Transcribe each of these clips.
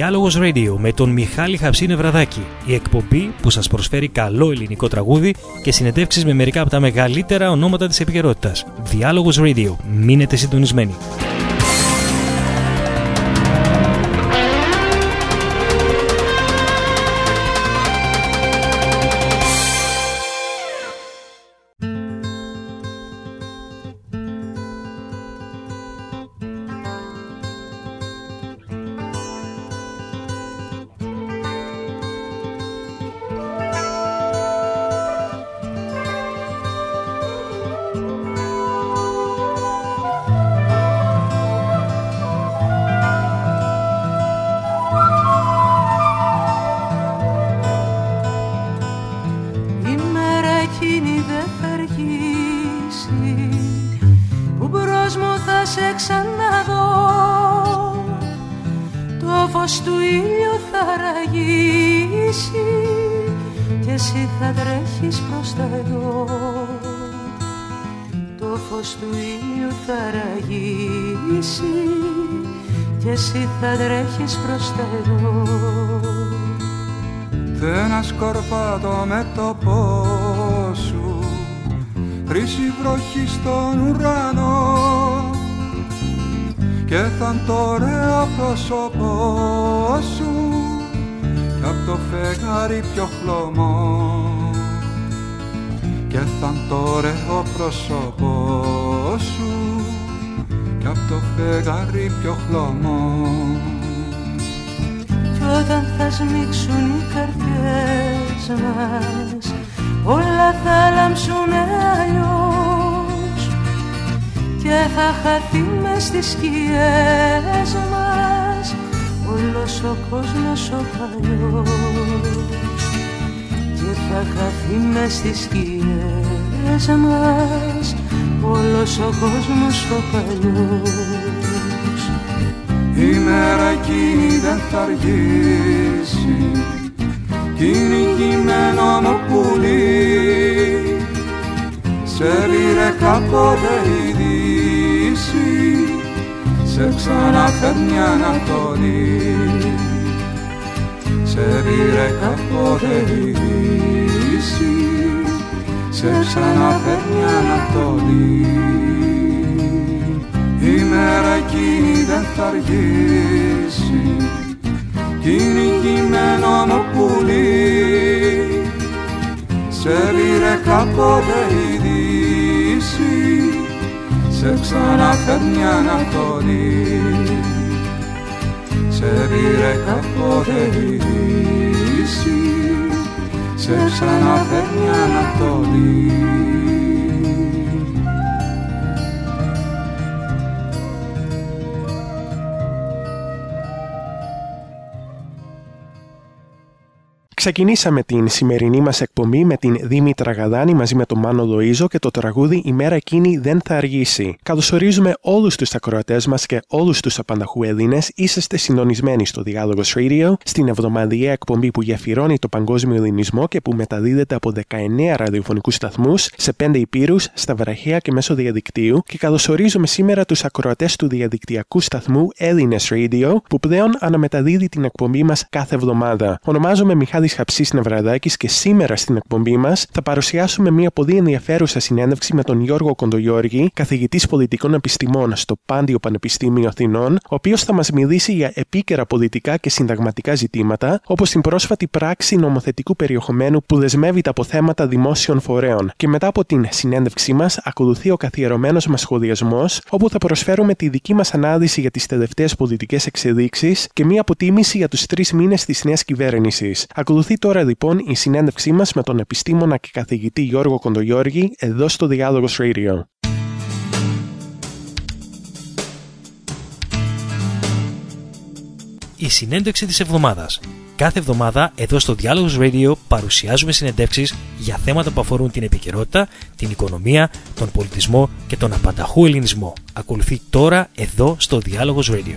Διάλογος Radio με τον Μιχάλη Χαψή Νευραδάκη. Η εκπομπή που σας προσφέρει καλό ελληνικό τραγούδι και συνεντεύξεις με μερικά από τα μεγαλύτερα ονόματα της επικαιρότητας. Διάλογος Radio. Μείνετε συντονισμένοι. Ένα σκορπάτο με το πόσο σου, χρυσή βροχή στον ουρανό, και θα είναι το ωραίο πρόσωπό σου κι απ' το φεγγάρι πιο χλωμό, και θα είναι το ωραίο πρόσωπό σου κι απ' το φεγγάρι πιο χλωμό. Κι όταν θα σμίξουν οι καρδιές μας, όλα θα λάμψουνε αλλιώς, και θα χαθεί μες στις σκιές μας όλος ο κόσμος ο παλιός, και θα χαθεί μες στις σκιές μας όλος ο κόσμος ο παλιός. Η μέρα εκείνη δεν θα αργήσει, κι είναι ηγημένο μου πουλί, σε πήρε κάποτε η Δύση, σε ξαναφέρνει Ανατολή, σε πήρε κάποτε η Δύση, σε ξαναφέρνει Ανατολή. Η μέρα εκείνη δεν θα αργήσει, κι είναι ηγημένο μου πουλί, σε πήρε κάποτε η Δύση, σε ξαναφέρνει Ανατολή, σε πήρε κάποτε η Δύση, σε ξαναφέρνει Ανατολή. Ξεκινήσαμε την σημερινή μας εκπομπή με την Δήμητρα Γαδάνη μαζί με τον Μάνο Λοΐζο και το τραγούδι «Η μέρα εκείνη δεν θα αργήσει». Καλωσορίζουμε όλους τους ακροατές μας και όλους τους απανταχού Έλληνες. Είσαστε συντονισμένοι στο Διάλογος Radio, στην εβδομαδιαία εκπομπή που γεφυρώνει το παγκόσμιο ελληνισμό και που μεταδίδεται από 19 ραδιοφωνικούς σταθμούς σε 5 υπήρους, στα βραχαία και μέσω διαδικτύου. Και καλωσορίζουμε σήμερα τους ακροατές του διαδικτυακού σταθμού Έλληνες Radio, που πλέον αναμεταδίδει την εκπομπή μας κάθε εβδομάδα. Ονομάζομαι Μιχάλης Χαψής Νευραδάκης και σήμερα στην εκπομπή μας θα παρουσιάσουμε μια πολύ ενδιαφέρουσα συνέντευξη με τον Γιώργο Κοντογιώργη, καθηγητής πολιτικών επιστημών στο Πάντιο Πανεπιστήμιο Αθηνών, ο οποίος θα μας μιλήσει για επίκαιρα πολιτικά και συνταγματικά ζητήματα, όπως την πρόσφατη πράξη νομοθετικού περιεχομένου που δεσμεύει τα αποθέματα δημόσιων φορέων. Και μετά από την συνέντευξή μας ακολουθεί ο καθιερωμένος μας σχολιασμός, όπου θα προσφέρουμε τη δική μας ανάλυση για τις τελευταίες πολιτικές εξελίξεις και μια αποτίμηση για τους 3 μήνες της νέας κυβέρνησης. Ακολουθεί τώρα λοιπόν η συνέντευξή μας με τον επιστήμονα και καθηγητή Γιώργο Κοντογιώργη εδώ στο Διάλογος Radio. Η συνέντευξη της εβδομάδας. Κάθε εβδομάδα εδώ στο Διάλογος Radio παρουσιάζουμε συνεντεύξεις για θέματα που αφορούν την επικαιρότητα, την οικονομία, τον πολιτισμό και τον απανταχού ελληνισμό. Ακολουθεί τώρα εδώ στο Διάλογος Radio.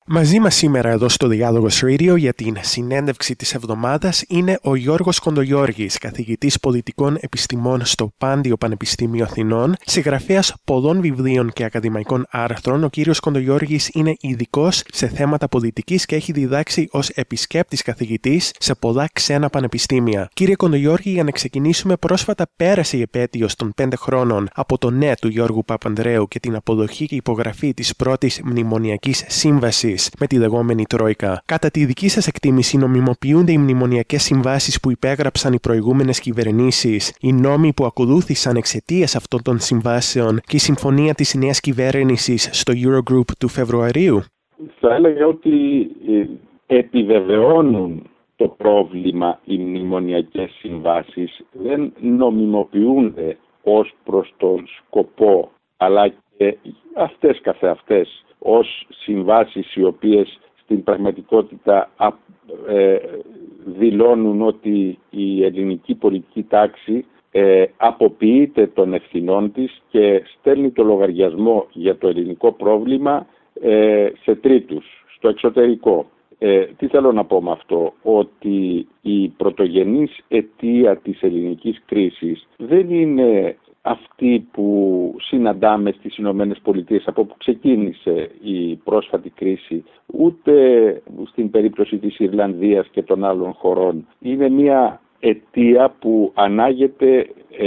Μαζί μας σήμερα εδώ στο Διάλογος Radio για την συνέντευξη της εβδομάδας είναι ο Γιώργος Κοντογιώργης, καθηγητής πολιτικών επιστημών στο Πάντιο Πανεπιστήμιο Αθηνών, συγγραφέας πολλών βιβλίων και ακαδημαϊκών άρθρων. Ο κύριος Κοντογιώργης είναι ειδικός σε θέματα πολιτικής και έχει διδάξει ως επισκέπτης καθηγητής σε πολλά ξένα πανεπιστήμια. Κύριε Κοντογιώργη, για να ξεκινήσουμε, πρόσφατα πέρασε η επέτειος των 5 χρόνων από το ναι του Γιώργου Παπανδρέου και την αποδοχή και υπογραφή της πρώτης μνημονιακής σύμβασης με τη λεγόμενη Τρόικα. Κατά τη δική σας εκτίμηση, νομιμοποιούνται οι μνημονιακές συμβάσεις που υπέγραψαν οι προηγούμενες κυβερνήσεις, οι νόμοι που ακολούθησαν εξαιτίας αυτών των συμβάσεων και η συμφωνία της νέας κυβέρνησης στο Eurogroup του Φεβρουαρίου? Θα έλεγα ότι επιβεβαιώνουν το πρόβλημα οι μνημονιακές συμβάσεις, δεν νομιμοποιούνται ως προς τον σκοπό, αλλά και αυτές καθεαυτές ως συμβάσεις οι οποίες στην πραγματικότητα δηλώνουν ότι η ελληνική πολιτική τάξη αποποιείται των ευθυνών της και στέλνει το λογαριασμό για το ελληνικό πρόβλημα σε τρίτους, στο εξωτερικό. Τι θέλω να πω με αυτό? Ότι η πρωτογενής αιτία της ελληνικής κρίσης δεν είναι αυτή που συναντάμε στις Ηνωμένες Πολιτείες, από που ξεκίνησε η πρόσφατη κρίση, ούτε στην περίπτωση της Ιρλανδίας και των άλλων χωρών. Είναι μια αιτία που ανάγεται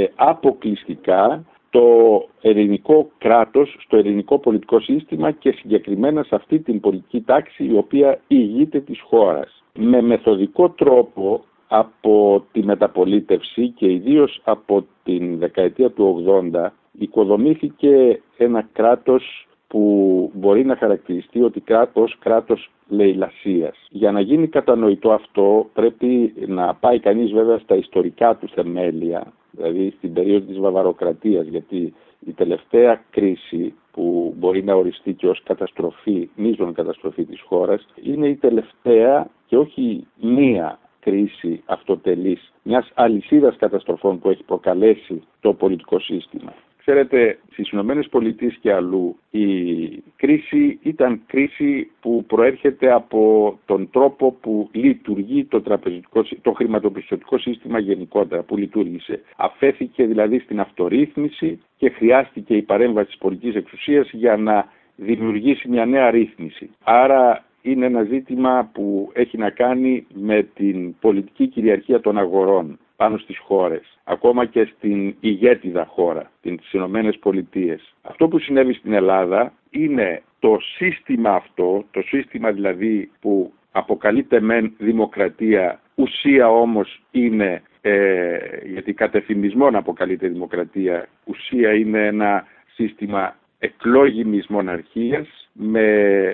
αποκλειστικά το ελληνικό κράτος, στο ελληνικό πολιτικό σύστημα και συγκεκριμένα σε αυτή την πολιτική τάξη η οποία ηγείται της χώρας. Με μεθοδικό τρόπο από τη μεταπολίτευση και ιδίως από την δεκαετία του 80 οικοδομήθηκε ένα κράτος που μπορεί να χαρακτηριστεί ότι κράτος λαιλασίας. Για να γίνει κατανοητό αυτό πρέπει να πάει κανείς βέβαια στα ιστορικά του θεμέλια, δηλαδή στην περίοδο της Βαβαροκρατίας, γιατί η τελευταία κρίση που μπορεί να οριστεί και ως καταστροφή, μείζον καταστροφή της χώρας, είναι η τελευταία και όχι μία κρίση αυτοτελής μιας αλυσίδας καταστροφών που έχει προκαλέσει το πολιτικό σύστημα. Ξέρετε, στις Ηνωμένες Πολιτείες και αλλού η κρίση ήταν κρίση που προέρχεται από τον τρόπο που λειτουργεί το χρηματοπιστωτικό σύστημα γενικότερα, που λειτουργήσε. Αφέθηκε δηλαδή στην αυτορύθμιση και χρειάστηκε η παρέμβαση της πολιτικής εξουσίας για να δημιουργήσει μια νέα ρύθμιση. Άρα είναι ένα ζήτημα που έχει να κάνει με την πολιτική κυριαρχία των αγορών πάνω στις χώρες, ακόμα και στην ηγέτιδα χώρα, τις Ηνωμένες Πολιτείες. Αυτό που συνέβη στην Ελλάδα είναι το σύστημα αυτό, το σύστημα δηλαδή που αποκαλείται μεν δημοκρατία, ουσία όμως είναι, γιατί κατ' εφημισμόν αποκαλείται δημοκρατία, ουσία είναι ένα σύστημα εκλόγιμης μοναρχίας με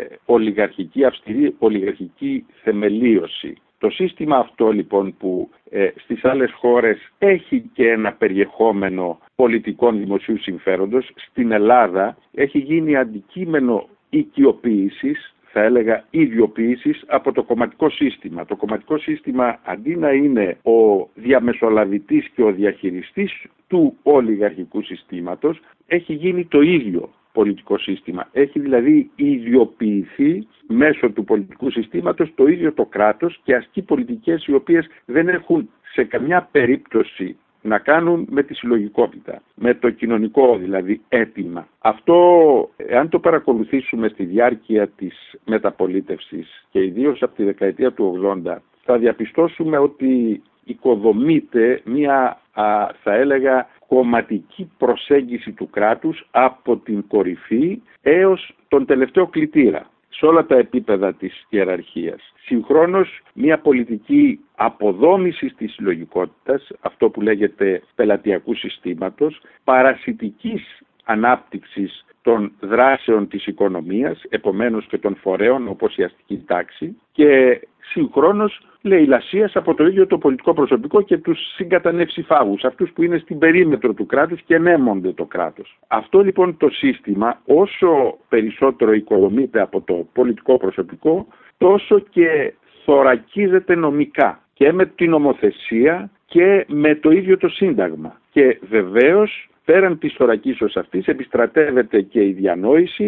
αυστηρή ολιγαρχική θεμελίωση. Το σύστημα αυτό λοιπόν που στις άλλες χώρες έχει και ένα περιεχόμενο πολιτικών δημοσίου συμφέροντος, στην Ελλάδα έχει γίνει αντικείμενο οικειοποίησης, θα έλεγα ιδιοποίησης από το κομματικό σύστημα. Το κομματικό σύστημα αντί να είναι ο διαμεσολαβητής και ο διαχειριστής του ολιγαρχικού συστήματος, έχει γίνει το ίδιο πολιτικό σύστημα. Έχει δηλαδή ιδιοποιηθεί μέσω του πολιτικού συστήματος το ίδιο το κράτος και ασκεί πολιτικές οι οποίες δεν έχουν σε καμιά περίπτωση να κάνουν με τη συλλογικότητα, με το κοινωνικό δηλαδή αίτημα. Αυτό, εάν το παρακολουθήσουμε στη διάρκεια της μεταπολίτευσης και ιδίως από τη δεκαετία του 80, θα διαπιστώσουμε ότι οικοδομείται μια, θα έλεγα, κομματική προσέγγιση του κράτους από την κορυφή έως τον τελευταίο κλητήρα, σε όλα τα επίπεδα της ιεραρχίας. Συγχρόνως μια πολιτική αποδόμησης της συλλογικότητας, αυτό που λέγεται πελατειακού συστήματος, παρασιτικής ανάπτυξης των δράσεων της οικονομίας, επομένως και των φορέων όπως η αστική τάξη, και συγχρόνως λαιλασίας από το ίδιο το πολιτικό προσωπικό και τους συγκατανευσιφάγους, αυτούς που είναι στην περίμετρο του κράτους και ενέμονται το κράτος. Αυτό λοιπόν το σύστημα, όσο περισσότερο οικοδομείται από το πολιτικό προσωπικό, τόσο και θωρακίζεται νομικά και με την νομοθεσία και με το ίδιο το Σύνταγμα. Και βεβαίως πέραν της θωρακίσεως αυτής επιστρατεύεται και η διανόηση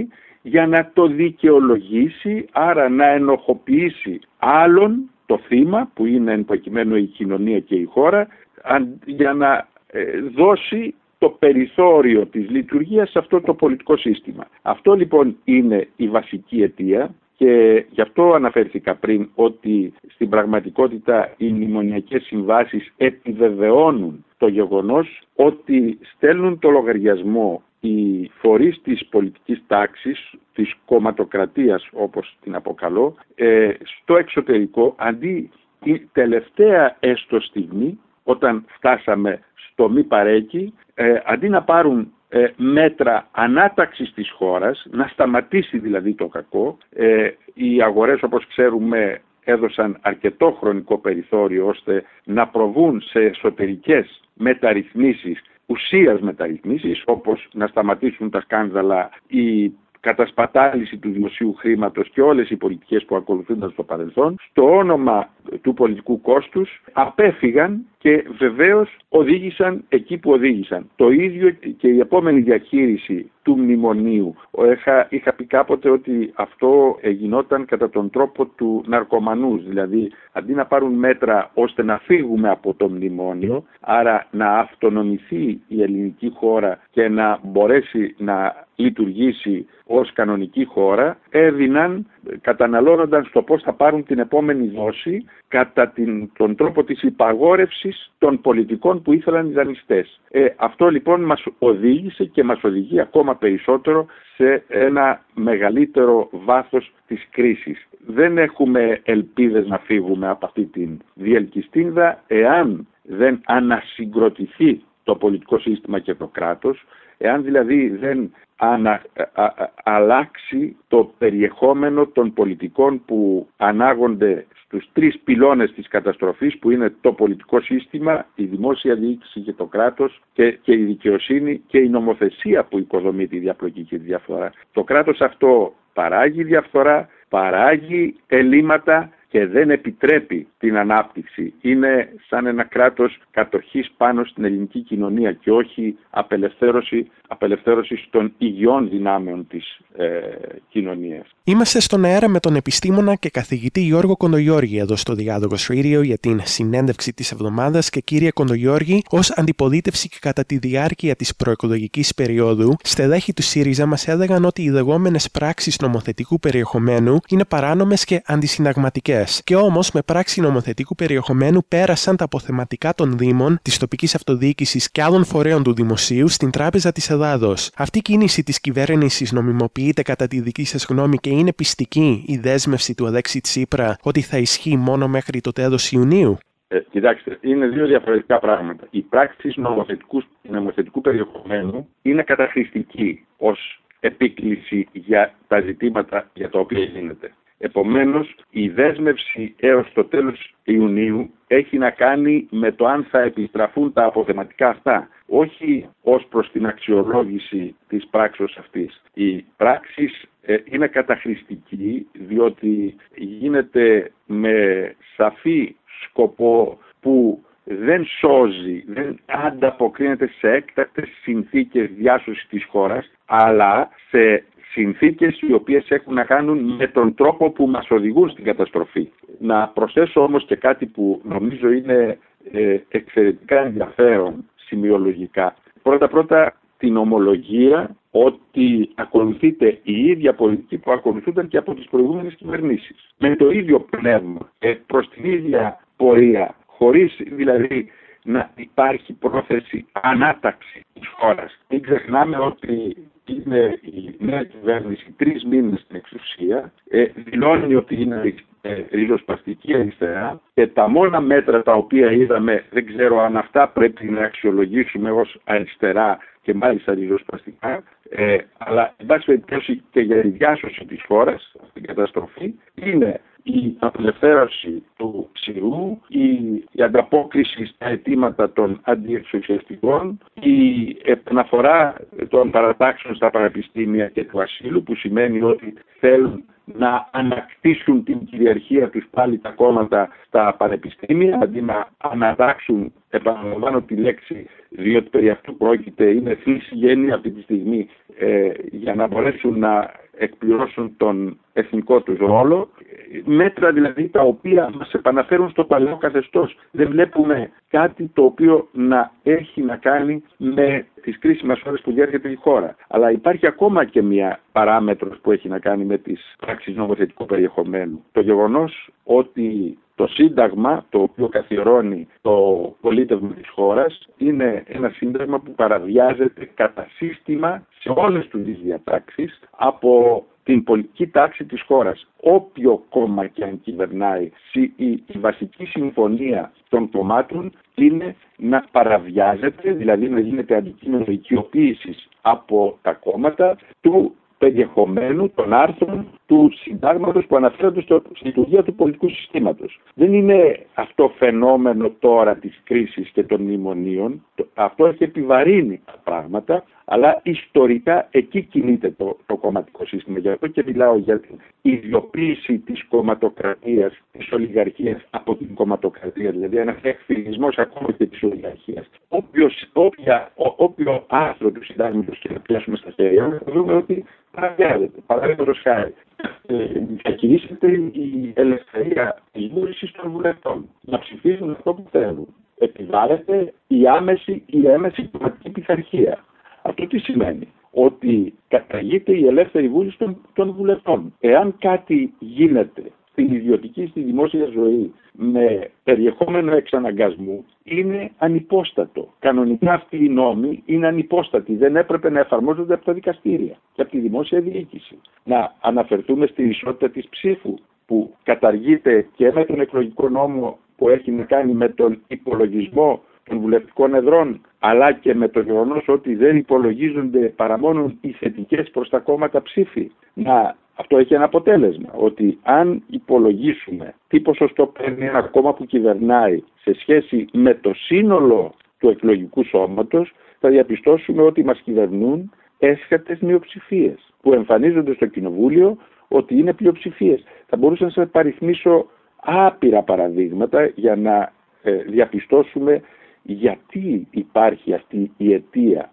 για να το δικαιολογήσει, άρα να ενοχοποιήσει άλλον το θύμα, που είναι εν προκειμένου η κοινωνία και η χώρα, για να δώσει το περιθώριο της λειτουργίας σε αυτό το πολιτικό σύστημα. Αυτό λοιπόν είναι η βασική αιτία. Και γι' αυτό αναφέρθηκα πριν ότι στην πραγματικότητα οι μνημονιακές συμβάσεις επιβεβαιώνουν το γεγονός ότι στέλνουν το λογαριασμό οι φορείς της πολιτικής τάξης, της κομματοκρατίας όπως την αποκαλώ, στο εξωτερικό, αντί η τελευταία έστω στιγμή, όταν φτάσαμε στο μη παρέκει, αντί να πάρουν μέτρα ανάταξης της χώρας, να σταματήσει δηλαδή το κακό. Οι αγορές, όπως ξέρουμε, έδωσαν αρκετό χρονικό περιθώριο ώστε να προβούν σε εσωτερικές μεταρρυθμίσεις, ουσίας μεταρρυθμίσεις, όπως να σταματήσουν τα σκάνδαλα, η κατασπατάληση του δημοσίου χρήματος και όλες οι πολιτικές που ακολουθούνταν στο παρελθόν, στο όνομα του πολιτικού κόστους απέφυγαν και βεβαίως οδήγησαν εκεί που οδήγησαν. Το ίδιο και η επόμενη διαχείριση του μνημονίου. Είχα πει κάποτε ότι αυτό γινόταν κατά τον τρόπο του ναρκωμανούς, δηλαδή αντί να πάρουν μέτρα ώστε να φύγουμε από το μνημόνιο, άρα να αυτονομηθεί η ελληνική χώρα και να μπορέσει να λειτουργήσει ως κανονική χώρα, έδιναν, καταναλώνονταν στο πώς θα πάρουν την επόμενη δόση κατά τον τρόπο της υπαγόρευσης των πολιτικών που ήθελαν οι δανειστές. Αυτό λοιπόν μας οδήγησε και μας οδηγεί ακόμα περισσότερο σε ένα μεγαλύτερο βάθος της κρίσης. Δεν έχουμε ελπίδες να φύγουμε από αυτή την διελκυστίνδα εάν δεν ανασυγκροτηθεί το πολιτικό σύστημα και το κράτος, εάν δηλαδή δεν αλλάξει το περιεχόμενο των πολιτικών που ανάγονται στους τρεις πυλώνες της καταστροφής, που είναι το πολιτικό σύστημα, η δημόσια διοίκηση και το κράτος και η δικαιοσύνη και η νομοθεσία που οικοδομεί τη διαπλοκή και τη διαφθορά. Το κράτος αυτό παράγει διαφθορά, παράγει ελλείμματα και δεν επιτρέπει την ανάπτυξη. Είναι σαν ένα κράτος κατοχής πάνω στην ελληνική κοινωνία και όχι απελευθέρωση των υγιών δυνάμεων της κοινωνίας. Είμαστε στον αέρα με τον επιστήμονα και καθηγητή Γιώργο Κοντογιώργη εδώ στο Διάλογος Radio για την συνέντευξη της εβδομάδας. Και κύριε Κοντογιώργη, ως αντιπολίτευση και κατά τη διάρκεια της προεκλογικής περίοδου, στελέχη του ΣΥΡΙΖΑ μας έλεγαν ότι οι λεγόμενες πράξεις νομοθετικού περιεχομένου είναι παράνομες και αντισυνταγματικές. Και όμως με πράξη νομοθετικού περιεχομένου πέρασαν τα αποθεματικά των Δήμων, της τοπικής αυτοδιοίκησης και άλλων φορέων του δημοσίου στην Τράπεζα της Ελλάδος. Αυτή η κίνηση της κυβέρνησης νομιμοποιείται κατά τη δική σας γνώμη και είναι πιστική η δέσμευση του Αλέξη Τσίπρα ότι θα ισχύει μόνο μέχρι το τέλος Ιουνίου? Κοιτάξτε, είναι δύο διαφορετικά πράγματα. Η πράξη νομοθετικού περιεχομένου είναι καταχρηστική ως επίκληση για τα ζητήματα για τα οποία γίνεται. Επομένως, η δέσμευση έως το τέλος Ιουνίου έχει να κάνει με το αν θα επιστραφούν τα αποθεματικά αυτά, όχι ως προς την αξιολόγηση της πράξης αυτής. Η πράξη είναι καταχρηστική διότι γίνεται με σαφή σκοπό που δεν σώζει, δεν ανταποκρίνεται σε έκτακτες συνθήκες διάσωσης της χώρας, αλλά σε συνθήκες οι οποίες έχουν να κάνουν με τον τρόπο που μας οδηγούν στην καταστροφή. Να προσθέσω όμως και κάτι που νομίζω είναι εξαιρετικά ενδιαφέρον σημειολογικά. Πρώτα την ομολογία ότι ακολουθείται η ίδια πολιτική που ακολουθούνταν και από τις προηγούμενες κυβερνήσεις. Με το ίδιο πνεύμα, προς την ίδια πορεία, χωρίς δηλαδή να υπάρχει πρόθεση ανάταξη της χώρας. Μην ξεχνάμε ότι είναι η νέα κυβέρνηση 3 μήνες στην εξουσία, δηλώνει ότι είναι ριζοσπαστική αριστερά και τα μόνα μέτρα τα οποία είδαμε, δεν ξέρω αν αυτά πρέπει να αξιολογήσουμε ως αριστερά και μάλιστα ριζοσπαστικά, αλλά εν πάση περιπτώσει και για τη διάσωση της χώρας, την καταστροφή, είναι η απελευθέρωση του ξηρού, η ανταπόκριση στα αιτήματα των αντιεξουσιαστικών, η επαναφορά των παρατάξεων στα πανεπιστήμια και του ασύλου, που σημαίνει ότι θέλουν να ανακτήσουν την κυριαρχία τους πάλι τα κόμματα στα πανεπιστήμια, αντί να ανατάξουν, επαναλαμβάνω τη λέξη, διότι περί αυτού πρόκειται, είναι φύση γέννη αυτή τη στιγμή, για να μπορέσουν να εκπληρώσουν τον εθνικό τους ρόλο. Μέτρα δηλαδή τα οποία μας επαναφέρουν στο παλαιό καθεστώς. Δεν βλέπουμε κάτι το οποίο να έχει να κάνει με τις κρίσιμες ώρες που διέρχεται η χώρα. Αλλά υπάρχει ακόμα και μια παράμετρος που έχει να κάνει με τις πράξεις νομοθετικού περιεχομένου. Το γεγονός ότι το Σύνταγμα, το οποίο καθιερώνει το πολίτευμα της χώρας, είναι ένα σύνταγμα που παραβιάζεται κατά σύστημα σε όλες τις διατάξεις από την πολιτική τάξη της χώρας. Όποιο κόμμα και αν κυβερνάει, η βασική συμφωνία των κομμάτων είναι να παραβιάζεται, δηλαδή να γίνεται αντικείμενο οικειοποίησης από τα κόμματα του περιεχομένου των άρθρων του συντάγματος που αναφέρονται στη λειτουργία του πολιτικού συστήματος. Δεν είναι αυτό φαινόμενο τώρα της κρίσης και των μνημονίων. Αυτό έχει επιβαρύνει τα πράγματα, αλλά ιστορικά εκεί κινείται το κομματικό σύστημα. Γι' αυτό και μιλάω για την ιδιοποίηση της κομματοκρατίας, της ολιγαρχίας από την κομματοκρατία, δηλαδή ένα εκφυλισμός ακόμα και της ολιγαρχίας. Όποιο άρθρο του συντάγματος και να πιάσουμε στα χέρια, θα δούμε ότι παραβιάζεται. Παραδείγματος χάρη, διακηρύσσεται η ελευθερία της βούλησης των βουλευτών να ψηφίζουν αυτό που θέλουν. Επιβάλλεται η έμεση κομματική πειθαρχία. Αυτό τι σημαίνει? Ότι καταργείται η ελεύθερη βούληση των βουλευτών. Εάν κάτι γίνεται στην ιδιωτική, στη δημόσια ζωή με περιεχόμενο εξαναγκασμού, είναι ανυπόστατο. Κανονικά αυτοί οι νόμοι είναι ανυπόστατοι. Δεν έπρεπε να εφαρμόζονται από τα δικαστήρια και από τη δημόσια διοίκηση. Να αναφερθούμε στη ισότητα της ψήφου, που καταργείται και με τον εκλογικό νόμο που έχει να κάνει με τον υπολογισμό των βουλευτικών εδρών, αλλά και με το γεγονός ότι δεν υπολογίζονται παρά μόνο οι θετικές προς τα κόμματα ψήφοι. Αυτό έχει ένα αποτέλεσμα, ότι αν υπολογίσουμε τι ποσοστό παίρνει ένα κόμμα που κυβερνάει σε σχέση με το σύνολο του εκλογικού σώματος, θα διαπιστώσουμε ότι μας κυβερνούν έσχατες μειοψηφίες, που εμφανίζονται στο κοινοβούλιο ότι είναι πλειοψηφίες. Θα μπορούσα να σας παριθμίσω άπειρα παραδείγματα για να διαπιστώσουμε γιατί υπάρχει αυτή η αιτία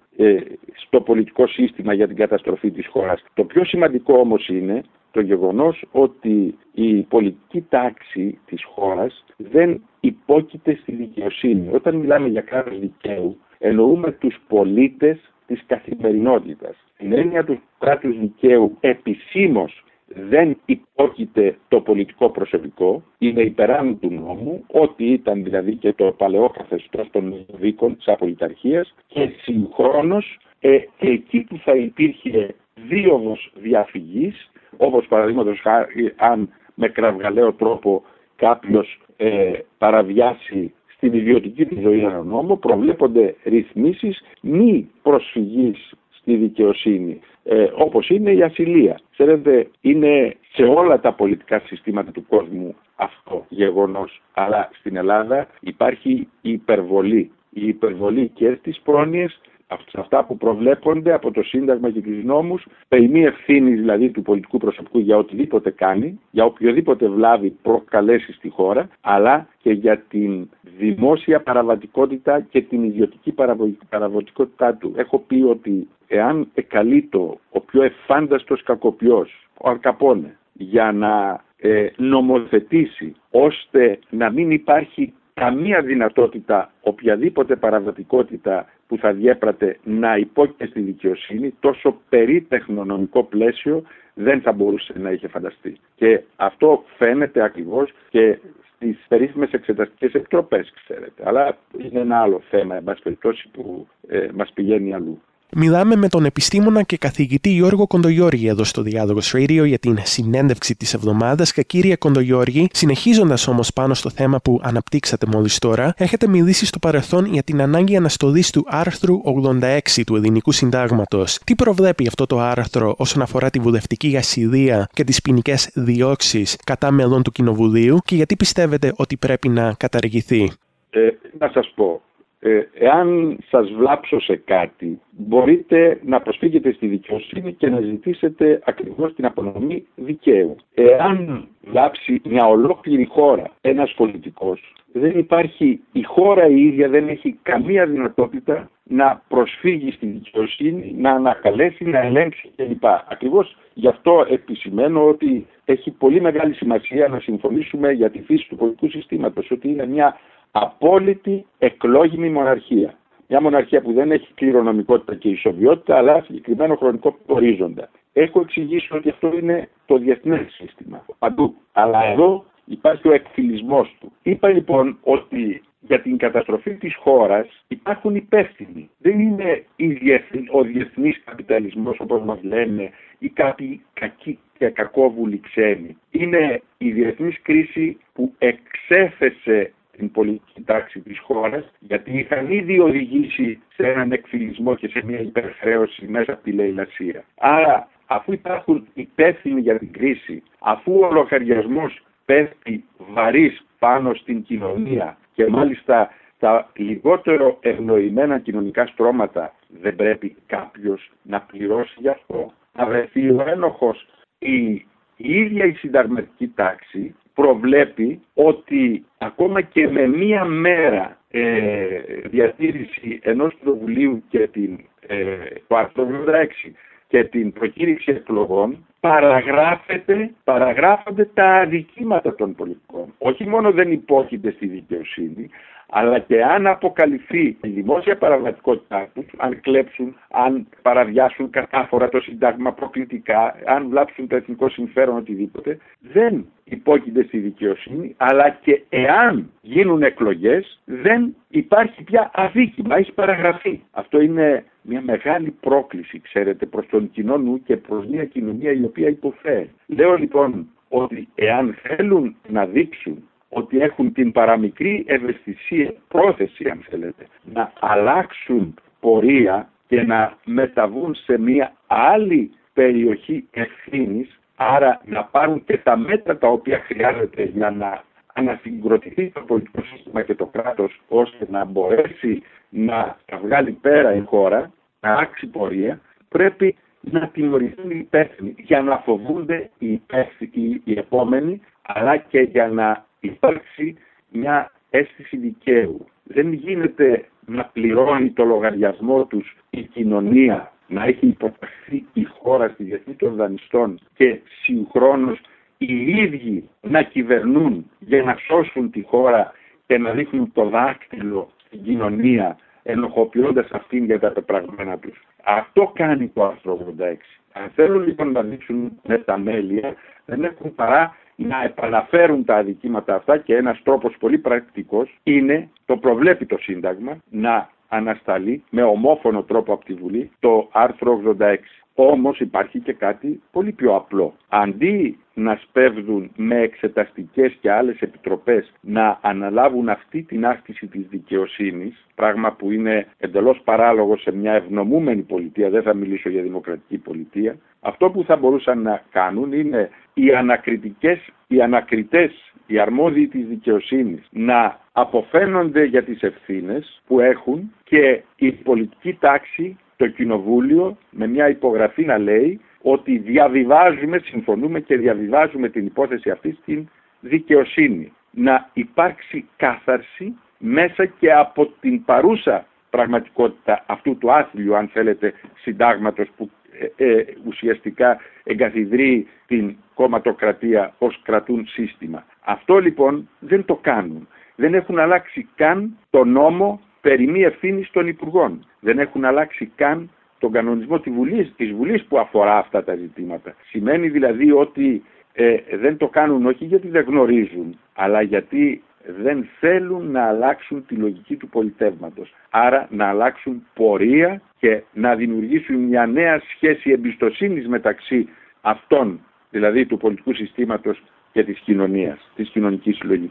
στο πολιτικό σύστημα για την καταστροφή της χώρας. Το πιο σημαντικό όμως είναι το γεγονός ότι η πολιτική τάξη της χώρας δεν υπόκειται στη δικαιοσύνη. Όταν μιλάμε για κράτος δικαίου, εννοούμε τους πολίτες της καθημερινότητας. Στην έννοια του κράτους δικαίου επισήμως δεν υπόκειται το πολιτικό προσωπικό, είναι υπεράνω του νόμου, ό,τι ήταν δηλαδή και το παλαιό καθεστώς των δίκων της απολυταρχίας, και συγχρόνως εκεί που θα υπήρχε δίωδος διαφυγής, όπως παραδείγματος χάρη αν με κραυγαλαίο τρόπο κάποιος παραβιάσει στην ιδιωτική της ζωή έναν νόμο, προβλέπονται ρυθμίσεις μη προσφυγής στη δικαιοσύνη, όπως είναι η ασυλία. Ξέρετε, είναι σε όλα τα πολιτικά συστήματα του κόσμου αυτό γεγονός, αλλά στην Ελλάδα υπάρχει η υπερβολή και στις πρόνοιες, αυτά που προβλέπονται από το Σύνταγμα και τους νόμους, περί μη ευθύνη δηλαδή του πολιτικού προσωπικού για οτιδήποτε κάνει, για οποιοδήποτε βλάβη προκαλέσει στη χώρα, αλλά και για την δημόσια παραβατικότητα και την ιδιωτική παραβατικότητά του. Έχω πει ότι εάν εκαλείτο ο πιο εφάνταστος κακοποιός, ο Αλκαπόνε, για να νομοθετήσει ώστε να μην υπάρχει καμία δυνατότητα οποιαδήποτε παραβατικότητα που θα διέπρατε να υπόκειται στη δικαιοσύνη, τόσο περίτεχνο νομικό πλαίσιο δεν θα μπορούσε να είχε φανταστεί. Και αυτό φαίνεται ακριβώς και στις περίφημες εξεταστικές εκτροπές, ξέρετε. Αλλά είναι ένα άλλο θέμα, εν πάση περιπτώσει, που μας πηγαίνει αλλού. Μιλάμε με τον επιστήμονα και καθηγητή Γιώργο Κοντογιώργη εδώ στο Διάλογος Radio για την συνέντευξη της εβδομάδας. Και κύριε Κοντογιώργη, συνεχίζοντας όμως πάνω στο θέμα που αναπτύξατε μόλις τώρα, έχετε μιλήσει στο παρελθόν για την ανάγκη αναστολής του άρθρου 86 του Ελληνικού Συντάγματος. Τι προβλέπει αυτό το άρθρο όσον αφορά τη βουλευτική ασυλία και τις ποινικές διώξεις κατά μελών του Κοινοβουλίου και γιατί πιστεύετε ότι πρέπει να καταργηθεί? Να σας πω. εάν σας βλάψω σε κάτι, μπορείτε να προσφύγετε στη δικαιοσύνη και να ζητήσετε ακριβώς την απονομή δικαίου. Εάν βλάψει μια ολόκληρη χώρα ένας πολιτικός, δεν υπάρχει, η χώρα η ίδια δεν έχει καμία δυνατότητα να προσφύγει στη δικαιοσύνη, να ανακαλέσει, να ελέγξει κλπ. Ακριβώς γι' αυτό επισημαίνω ότι έχει πολύ μεγάλη σημασία να συμφωνήσουμε για τη φύση του πολιτικού συστήματος, ότι είναι μια απόλυτη εκλόγιμη μοναρχία. Μια μοναρχία που δεν έχει κληρονομικότητα και ισοβιότητα, αλλά συγκεκριμένο χρονικό ορίζοντα. Έχω εξηγήσει ότι αυτό είναι το διεθνές σύστημα παντού. Αλλά εδώ υπάρχει ο εκφυλισμός του. Είπα λοιπόν ότι για την καταστροφή της χώρας υπάρχουν υπεύθυνοι. Δεν είναι ο διεθνής καπιταλισμός, όπως μας λένε, ή κάποιοι κακοί και κακόβουλοι ξένοι. Είναι η διεθνής κρίση που εξέφεσε την πολιτική τάξη της χώρας, γιατί είχαν ήδη οδηγήσει σε έναν εκφυλισμό και σε μια υπερχρέωση μέσα από τη λαιλασία. Άρα, αφού υπάρχουν υπεύθυνοι για την κρίση, αφού ο λογαριασμός πέφτει βαρύς πάνω στην κοινωνία και μάλιστα τα λιγότερο ευνοημένα κοινωνικά στρώματα, δεν πρέπει κάποιος να πληρώσει γι' αυτό, να βρεθεί ο ένοχος. Η ίδια η συνταγματική τάξη προβλέπει ότι ακόμα και με μία μέρα διατήρηση ενός κοινοβουλίου και το άρθρο 86 και την προκήρυξη εκλογών παραγράφονται τα αδικήματα των πολιτικών. Όχι μόνο δεν υπόκειται στη δικαιοσύνη, αλλά και αν αποκαλυφθεί η δημόσια παραβατικότητά τους, αν κλέψουν, αν παραβιάσουν κατάφορα το Σύνταγμα προκλητικά, αν βλάψουν το εθνικό συμφέρον, οτιδήποτε, δεν υπόκειται στη δικαιοσύνη, αλλά και εάν γίνουν εκλογές, δεν υπάρχει πια αδίκημα, έχει παραγραφεί. Αυτό είναι μια μεγάλη πρόκληση, ξέρετε, προς τον κοινό νου και προς μια κοινωνία η οποία υποφέρει. Λέω λοιπόν ότι εάν θέλουν να δείξουν ότι έχουν την παραμικρή ευαισθησία, πρόθεση αν θέλετε, να αλλάξουν πορεία και να μεταβούν σε μια άλλη περιοχή ευθύνης, άρα να πάρουν και τα μέτρα τα οποία χρειάζεται για να ανασυγκροτηθεί το πολιτικό σύστημα και το κράτος, ώστε να μπορέσει να βγάλει πέρα η χώρα, να αλλάξει πορεία, πρέπει να τιμωρηθούν οι υπεύθυνοι για να φοβούνται οι επόμενοι, αλλά και για να υπάρξει μια αίσθηση δικαίου. Δεν γίνεται να πληρώνει το λογαριασμό τους η κοινωνία, να έχει υποταχθεί η χώρα στη διεθνή των δανειστών και συγχρόνως οι ίδιοι να κυβερνούν για να σώσουν τη χώρα και να δείχνουν το δάκτυλο στην κοινωνία, ενοχοποιώντας αυτήν για τα πεπραγμένα τους. Αυτό κάνει το άρθρο 86. Αν θέλουν λοιπόν να δείξουν μεταμέλεια, δεν έχουν παρά να επαναφέρουν τα αδικήματα αυτά και ένας τρόπος πολύ πρακτικός είναι, το προβλέπει το Σύνταγμα, να ανασταλεί με ομόφωνο τρόπο από τη Βουλή το άρθρο 86. Όμως υπάρχει και κάτι πολύ πιο απλό. Αντί να σπέβδουν με εξεταστικές και άλλες επιτροπές να αναλάβουν αυτή την άσκηση της δικαιοσύνης, πράγμα που είναι εντελώς παράλογο σε μια ευνομούμενη πολιτεία, δεν θα μιλήσω για δημοκρατική πολιτεία, αυτό που θα μπορούσαν να κάνουν είναι οι ανακριτές, οι αρμόδιοι της δικαιοσύνης να αποφαίνονται για τις ευθύνες που έχουν και η πολιτική τάξη, το κοινοβούλιο, με μια υπογραφή να λέει ότι διαβιβάζουμε, συμφωνούμε και διαβιβάζουμε την υπόθεση αυτή στην δικαιοσύνη. Να υπάρξει κάθαρση μέσα και από την παρούσα πραγματικότητα αυτού του άθλιου, αν θέλετε, συντάγματος που ουσιαστικά εγκαθιδρύει την κομματοκρατία ως κρατούν σύστημα. Αυτό λοιπόν δεν το κάνουν. Δεν έχουν αλλάξει καν το νόμο περί μη ευθύνης των υπουργών. Δεν έχουν αλλάξει καν τον κανονισμό της Βουλής που αφορά αυτά τα ζητήματα. Σημαίνει δηλαδή ότι δεν το κάνουν όχι γιατί δεν γνωρίζουν, αλλά γιατί δεν θέλουν να αλλάξουν τη λογική του πολιτεύματος. Άρα να αλλάξουν πορεία και να δημιουργήσουν μια νέα σχέση εμπιστοσύνης μεταξύ αυτών, δηλαδή του πολιτικού συστήματος και της κοινωνίας, της κοινωνικής συλλογικότητας.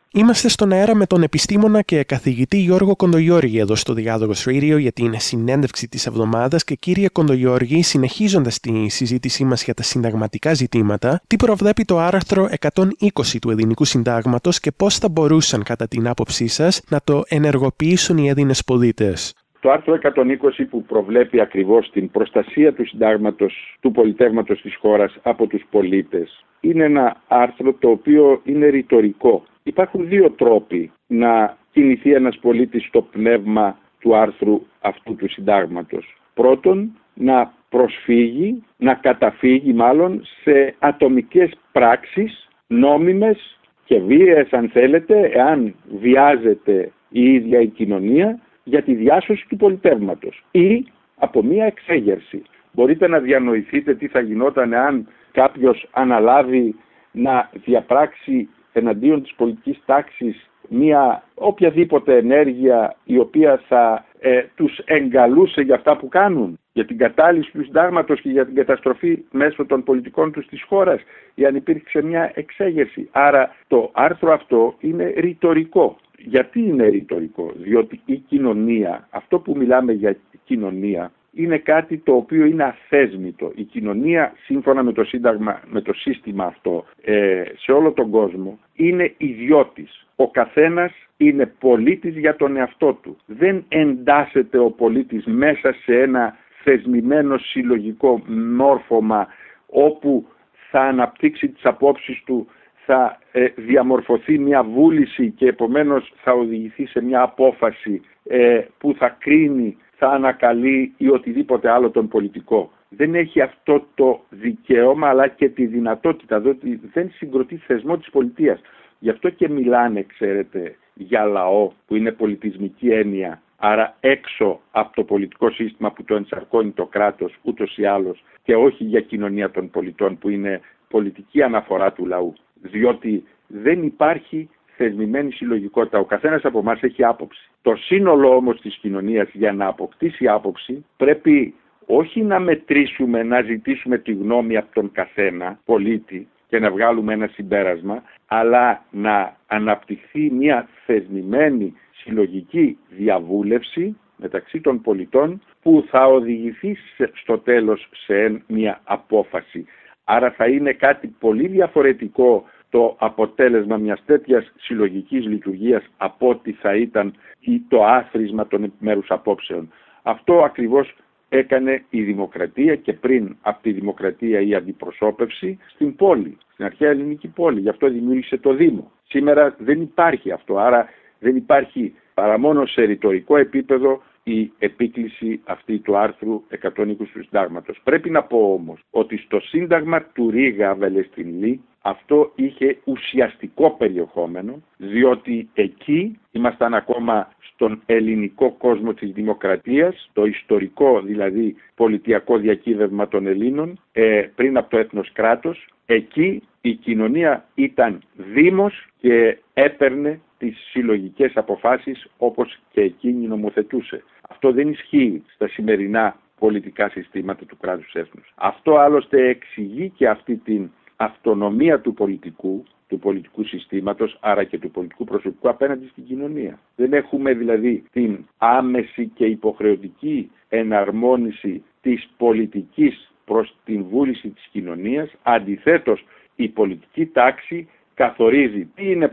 Είμαστε στον αέρα με τον επιστήμονα και καθηγητή Γιώργο Κοντογιώργη εδώ στο Διάλογος Radio για την συνέντευξη της εβδομάδας. Και κύριε Κοντογιώργη, συνεχίζοντας τη συζήτησή μας για τα συνταγματικά ζητήματα, τι προβλέπει το άρθρο 120 του Ελληνικού Συντάγματος και πώς θα μπορούσαν κατά την άποψή σας να το ενεργοποιήσουν οι Έλληνες πολίτες? Το άρθρο 120 που προβλέπει ακριβώς την προστασία του συντάγματος, του πολιτεύματος της χώρας από τους πολίτες, είναι ένα άρθρο το οποίο είναι ρητορικό. Υπάρχουν δύο τρόποι να κινηθεί ένας πολίτης στο πνεύμα του άρθρου αυτού του συντάγματος. Πρώτον, να προσφύγει, να καταφύγει μάλλον σε ατομικές πράξεις, νόμιμες και βίαιες αν θέλετε, εάν βιάζεται η ίδια η κοινωνία, για τη διάσωση του πολιτεύματος ή από μία εξέγερση. Μπορείτε να διανοηθείτε τι θα γινόταν εάν κάποιος αναλάβει να διαπράξει εναντίον της πολιτικής τάξης μία οποιαδήποτε ενέργεια η οποία θα τους εγκαλούσε για αυτά που κάνουν, για την κατάλυση του συντάγματος και για την καταστροφή μέσω των πολιτικών τους της χώρας, ή αν υπήρξε μια εξέγερση. Άρα το άρθρο αυτό είναι ρητορικό. Γιατί είναι ρητορικό? Διότι η κοινωνία, αυτό που μιλάμε για κοινωνία, είναι κάτι το οποίο είναι αθέσμητο. Η κοινωνία, σύμφωνα με το Σύνταγμα, με το σύστημα αυτό, σε όλο τον κόσμο, είναι ιδιώτης. Ο καθένας είναι πολίτης για τον εαυτό του. Δεν εντάσσεται ο πολίτης μέσα σε ένα θεσμημένο συλλογικό μόρφωμα όπου θα αναπτύξει τις απόψεις του, θα διαμορφωθεί μια βούληση και επομένως θα οδηγηθεί σε μια απόφαση που θα κρίνει, θα ανακαλεί ή οτιδήποτε άλλο τον πολιτικό. Δεν έχει αυτό το δικαίωμα αλλά και τη δυνατότητα, διότι δεν συγκροτεί θεσμό της πολιτείας. Γι' αυτό και μιλάνε, ξέρετε, για λαό που είναι πολιτισμική έννοια, άρα έξω από το πολιτικό σύστημα που το ενσαρκώνει το κράτος ούτως ή άλλως, και όχι για κοινωνία των πολιτών που είναι πολιτική αναφορά του λαού. Διότι δεν υπάρχει θεσμημένη συλλογικότητα. Ο καθένας από εμάς έχει άποψη. Το σύνολο όμως της κοινωνίας, για να αποκτήσει άποψη, πρέπει όχι να μετρήσουμε, να ζητήσουμε τη γνώμη από τον καθένα πολίτη και να βγάλουμε ένα συμπέρασμα, αλλά να αναπτυχθεί μια θεσμημένη συλλογική διαβούλευση μεταξύ των πολιτών που θα οδηγηθεί στο τέλος σε μια απόφαση. Άρα θα είναι κάτι πολύ διαφορετικό το αποτέλεσμα μιας τέτοιας συλλογικής λειτουργίας από ό,τι θα ήταν το άθροισμα των επιμέρους απόψεων. Αυτό ακριβώς έκανε η δημοκρατία και πριν από τη δημοκρατία η αντιπροσώπευση στην πόλη, στην αρχαία ελληνική πόλη. Γι' αυτό δημιούργησε το Δήμο. Σήμερα δεν υπάρχει αυτό, άρα δεν υπάρχει παρά μόνο σε ρητορικό επίπεδο η επίκληση αυτή του άρθρου 120 του Συντάγματος. Πρέπει να πω όμως ότι στο Σύνταγμα του Ρίγα Βελεστινλή αυτό είχε ουσιαστικό περιεχόμενο, διότι εκεί ήμασταν ακόμα στον ελληνικό κόσμο της δημοκρατίας, το ιστορικό δηλαδή πολιτιακό διακύβευμα των Ελλήνων, πριν από το έθνος κράτος. Εκεί η κοινωνία ήταν δήμος και έπαιρνε τις συλλογικές αποφάσεις όπως και εκείνη νομοθετούσε. Αυτό δεν ισχύει στα σημερινά πολιτικά συστήματα του κράτους έθνους. Αυτό άλλωστε εξηγεί και αυτή την αυτονομία του πολιτικού συστήματος, άρα και του πολιτικού προσωπικού απέναντι στην κοινωνία. Δεν έχουμε δηλαδή την άμεση και υποχρεωτική εναρμόνιση της πολιτικής προς την βούληση της κοινωνίας. Αντιθέτως, η πολιτική τάξη καθορίζει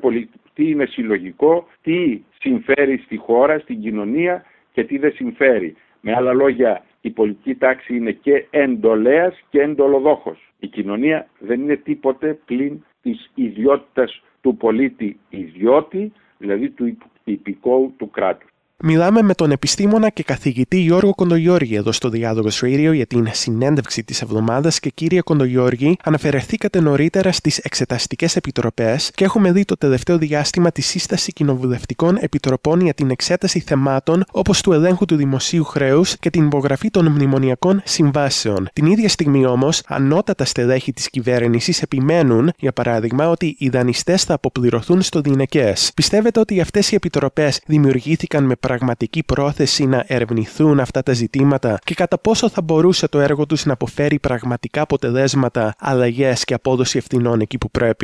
τι είναι συλλογικό, τι συμφέρει στη χώρα, στην κοινωνία και τι δεν συμφέρει. Με άλλα λόγια, η πολιτική τάξη είναι και εντολέας και εντολοδόχος. Η κοινωνία δεν είναι τίποτε πλην της ιδιότητας του πολίτη ιδιώτη, δηλαδή του υπηκόου του κράτους. Μιλάμε με τον επιστήμονα και καθηγητή Γιώργο Κοντογιώργη εδώ στο Διάλογος Radio για την συνέντευξη της εβδομάδας. Και κύριε Κοντογιώργη, αναφερθήκατε νωρίτερα στις εξεταστικές επιτροπές και έχουμε δει το τελευταίο διάστημα τη σύσταση κοινοβουλευτικών επιτροπών για την εξέταση θεμάτων όπως του ελέγχου του δημοσίου χρέους και την υπογραφή των μνημονιακών συμβάσεων. Την ίδια στιγμή όμως, ανώτατα στελέχη της κυβέρνησης επιμένουν, για παράδειγμα, ότι οι δανειστές θα αποπληρωθούν στο διηνεκές. Πιστεύετε ότι αυτές οι επιτροπές δημιουργήθηκαν με πραγματική πρόθεση να ερευνηθούν αυτά τα ζητήματα και κατά πόσο θα μπορούσε το έργο τους να αποφέρει πραγματικά αποτελέσματα, αλλαγές και απόδοση ευθυνών εκεί που πρέπει?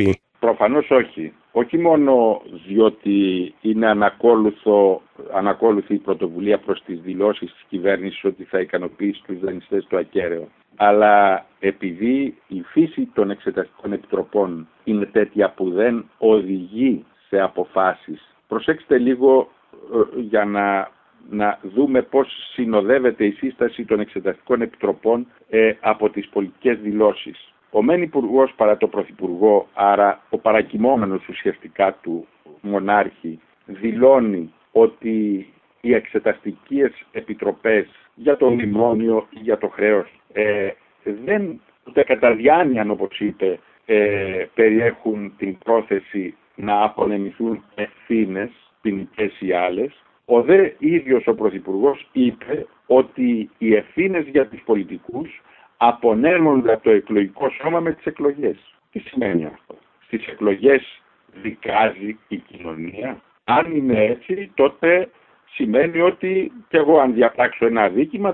Προφανώς όχι. Όχι μόνο διότι είναι ανακόλουθη η πρωτοβουλία προς τις δηλώσεις της κυβέρνησης ότι θα ικανοποιήσει τους δανειστές το ακέραιο, αλλά επειδή η φύση των εξεταστικών επιτροπών είναι τέτοια που δεν οδηγεί σε αποφάσεις. Προσέξτε λίγο για να δούμε πώς συνοδεύεται η σύσταση των εξεταστικών επιτροπών από τις πολιτικές δηλώσεις. Ο μεν υπουργός παρά το πρωθυπουργό, άρα ο παρακειμόμενος ουσιαστικά του μονάρχη, δηλώνει ότι οι εξεταστικές επιτροπές για το μνημόνιο ή για το χρέος δεν ούτε κατά διάνοια, όπως είπε, περιέχουν την πρόθεση να απονεμηθούν ευθύνες, ποινικές ή άλλες. Ο δε ίδιος ο πρωθυπουργός είπε ότι οι ευθύνες για τους πολιτικούς απονέμονται από το εκλογικό σώμα με τις εκλογές. Τι σημαίνει αυτό? Στις εκλογές δικάζει η κοινωνία. Αν είναι έτσι, τότε σημαίνει ότι και εγώ αν διαπράξω ένα αδίκημα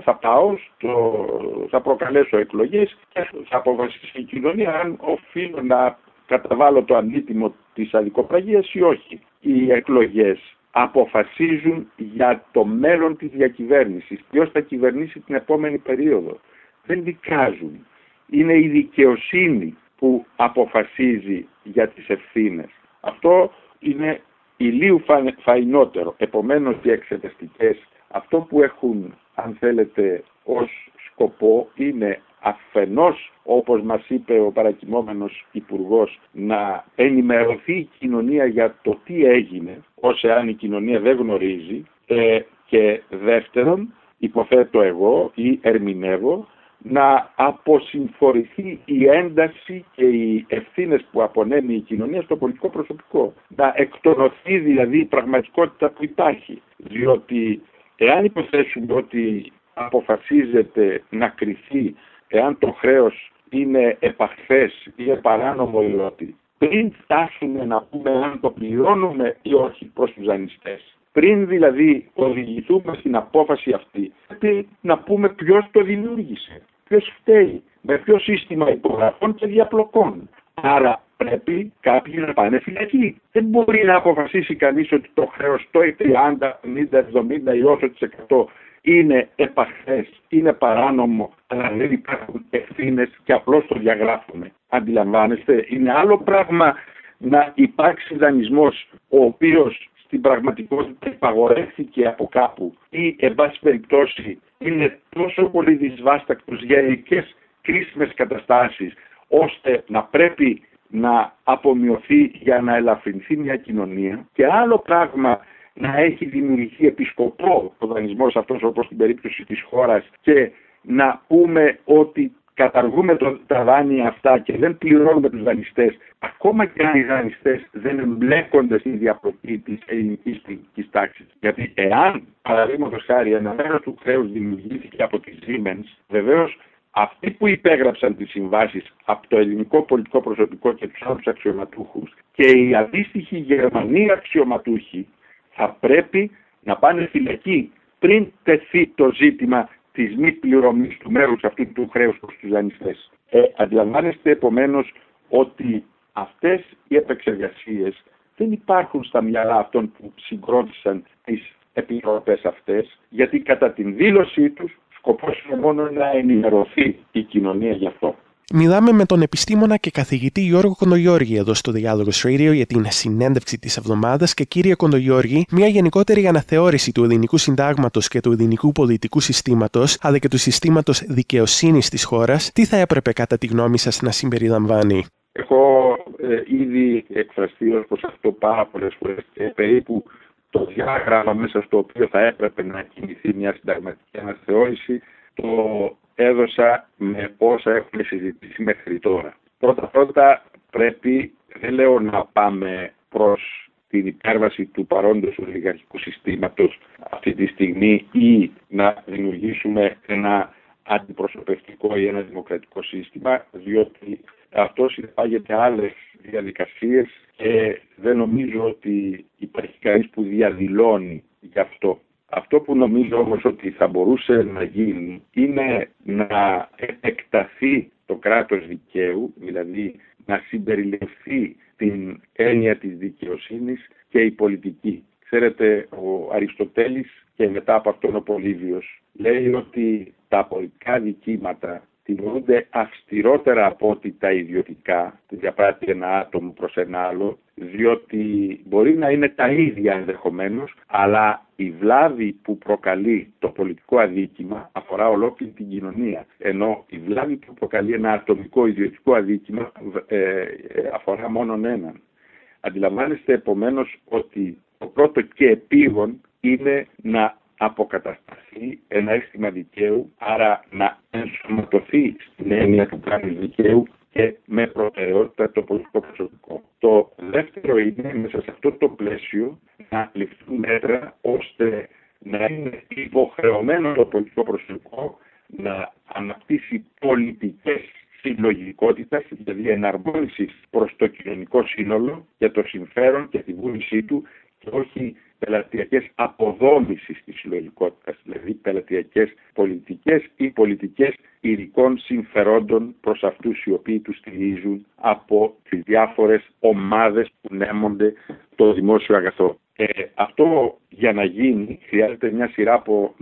θα προκαλέσω εκλογές και θα αποφασίσει η κοινωνία αν οφείλω να καταβάλω το αντίτιμο της αδικοπραγίας ή όχι. Οι εκλογές αποφασίζουν για το μέλλον της διακυβέρνησης. Ποιος θα κυβερνήσει την επόμενη περίοδο. Δεν δικάζουν. Είναι η δικαιοσύνη που αποφασίζει για τις ευθύνες. Αυτό είναι ηλίου φαϊνότερο. Επομένως οι εξεταστικές αυτό που έχουν, αν θέλετε, ως σκοπό είναι αφενός, όπως μας είπε ο παρακειμόμενος υπουργός, να ενημερωθεί η κοινωνία για το τι έγινε, ως εάν η κοινωνία δεν γνωρίζει, και δεύτερον, υποθέτω εγώ ή ερμηνεύω, να αποσυμφορηθεί η ένταση και οι ευθύνες που απονέμει η κοινωνία στο πολιτικό προσωπικό. Να εκτονωθεί δηλαδή η πραγματικότητα που υπάρχει. Διότι εάν υποθέσουμε ότι αποφασίζεται να κριθεί εάν το χρέος είναι επαχθές ή επαράνομο, διότι πριν φτάσουμε να πούμε αν το πληρώνουμε ή όχι προς τους δανειστές, πριν δηλαδή οδηγηθούμε στην απόφαση αυτή, πρέπει να πούμε ποιος το δημιούργησε, ποιος φταίει, με ποιο σύστημα υπογραφών και διαπλοκών. Άρα πρέπει κάποιοι να πάνε φυλακή. Δεν μπορεί να αποφασίσει κανείς ότι το χρέος το 30, 50, 70 ή όσο της 100 είναι επαχθές, είναι παράνομο, αλλά δεν υπάρχουν ευθύνες και απλώς το διαγράφουμε. Αντιλαμβάνεστε, είναι άλλο πράγμα να υπάρξει δανεισμός ο οποίος στην πραγματικότητα υπαγορεύθηκε από κάπου ή εν πάση περιπτώσει είναι τόσο πολύ δυσβάστακτος για ειδικές κρίσιμες καταστάσεις ώστε να πρέπει να απομειωθεί για να ελαφρυνθεί μια κοινωνία, και άλλο πράγμα να έχει δημιουργηθεί επί σκοπό ο δανεισμός αυτός, όπως στην περίπτωση της χώρας, και να πούμε ότι καταργούμε τα δάνεια αυτά και δεν πληρώνουμε τους δανειστές, ακόμα και αν οι δανειστές δεν εμπλέκονται στη διαπλοκή της ελληνικής πολιτικής τάξης. Γιατί εάν, παραδείγματος χάρη, ένα μέρος του χρέους δημιουργήθηκε από τη Siemens, βεβαίως αυτοί που υπέγραψαν τις συμβάσεις από το ελληνικό πολιτικό προσωπικό και τους άλλους αξιωματούχους και οι αντίστοιχοι Γερμανοί αξιωματούχοι θα πρέπει να πάνε φυλακή πριν τεθεί το ζήτημα της μη πληρωμής του μέρους αυτού του χρέους προς τους δανειστές. Αντιλαμβάνεστε επομένως ότι αυτές οι επεξεργασίες δεν υπάρχουν στα μυαλά αυτών που συγκρότησαν τις επιτροπές αυτές, γιατί κατά την δήλωσή τους σκοπός είναι μόνο να ενημερωθεί η κοινωνία γι' αυτό. Μιλάμε με τον επιστήμονα και καθηγητή Γιώργο Κοντογιώργη εδώ στο Διάλογος Radio για την συνέντευξη της εβδομάδας. Και κύριε Κοντογιώργη, μια γενικότερη αναθεώρηση του ελληνικού συντάγματος και του ελληνικού πολιτικού συστήματος, αλλά και του συστήματος δικαιοσύνης της χώρας, τι θα έπρεπε κατά τη γνώμη σας να συμπεριλαμβάνει? Έχω ήδη εκφραστεί ως προς αυτό πάρα πολλές φορές και περίπου το διάγραμμα μέσα στο οποίο θα έπρεπε να κινηθεί μια συνταγματική αναθεώρηση το έδωσα με όσα έχουμε συζητήσει μέχρι τώρα. Πρώτα πρέπει, δεν λέω να πάμε προς την υπέρβαση του παρόντος ολιγαρχικού συστήματος αυτή τη στιγμή ή να δημιουργήσουμε ένα αντιπροσωπευτικό ή ένα δημοκρατικό σύστημα, διότι αυτό συνεπάγεται άλλες διαδικασίες και δεν νομίζω ότι υπάρχει κανείς που διαδηλώνει γι' αυτό. Αυτό που νομίζω όμως ότι θα μπορούσε να γίνει είναι να επεκταθεί το κράτος δικαίου, δηλαδή να συμπεριληφθεί την έννοια της δικαιοσύνης και η πολιτική. Ξέρετε, ο Αριστοτέλης και μετά από αυτόν ο Πολύβιος λέει ότι τα πολιτικά δικήματα τιμωρούνται αυστηρότερα από ότι τα ιδιωτικά, που διαπράττει ένα άτομο προς ένα άλλο, διότι μπορεί να είναι τα ίδια ενδεχομένως, αλλά η βλάβη που προκαλεί το πολιτικό αδίκημα αφορά ολόκληρη την κοινωνία, ενώ η βλάβη που προκαλεί ένα ατομικό ιδιωτικό αδίκημα αφορά μόνον έναν. Αντιλαμβάνεστε επομένως ότι το πρώτο και επίγον είναι να αποκατασταθεί ένα αίσθημα δικαίου, άρα να ενσωματωθεί στην έννοια του κράτους δικαίου και με προτεραιότητα το πολιτικό προσωπικό. Το δεύτερο είναι μέσα σε αυτό το πλαίσιο να ληφθούν μέτρα ώστε να είναι υποχρεωμένο το πολιτικό προσωπικό να αναπτύσσει πολιτικές συλλογικότητας, δηλαδή εναρμόνισης προς το κοινωνικό σύνολο για το συμφέρον και τη βούλησή του και όχι πελατειακές αποδόμησης της συλλογικότητας, δηλαδή πελατειακές πολιτικές ή πολιτικές ειδικών συμφερόντων προς αυτούς οι οποίοι τους στηρίζουν από τις διάφορες ομάδες που νέμονται το δημόσιο αγαθό. Αυτό για να γίνει χρειάζεται μια σειρά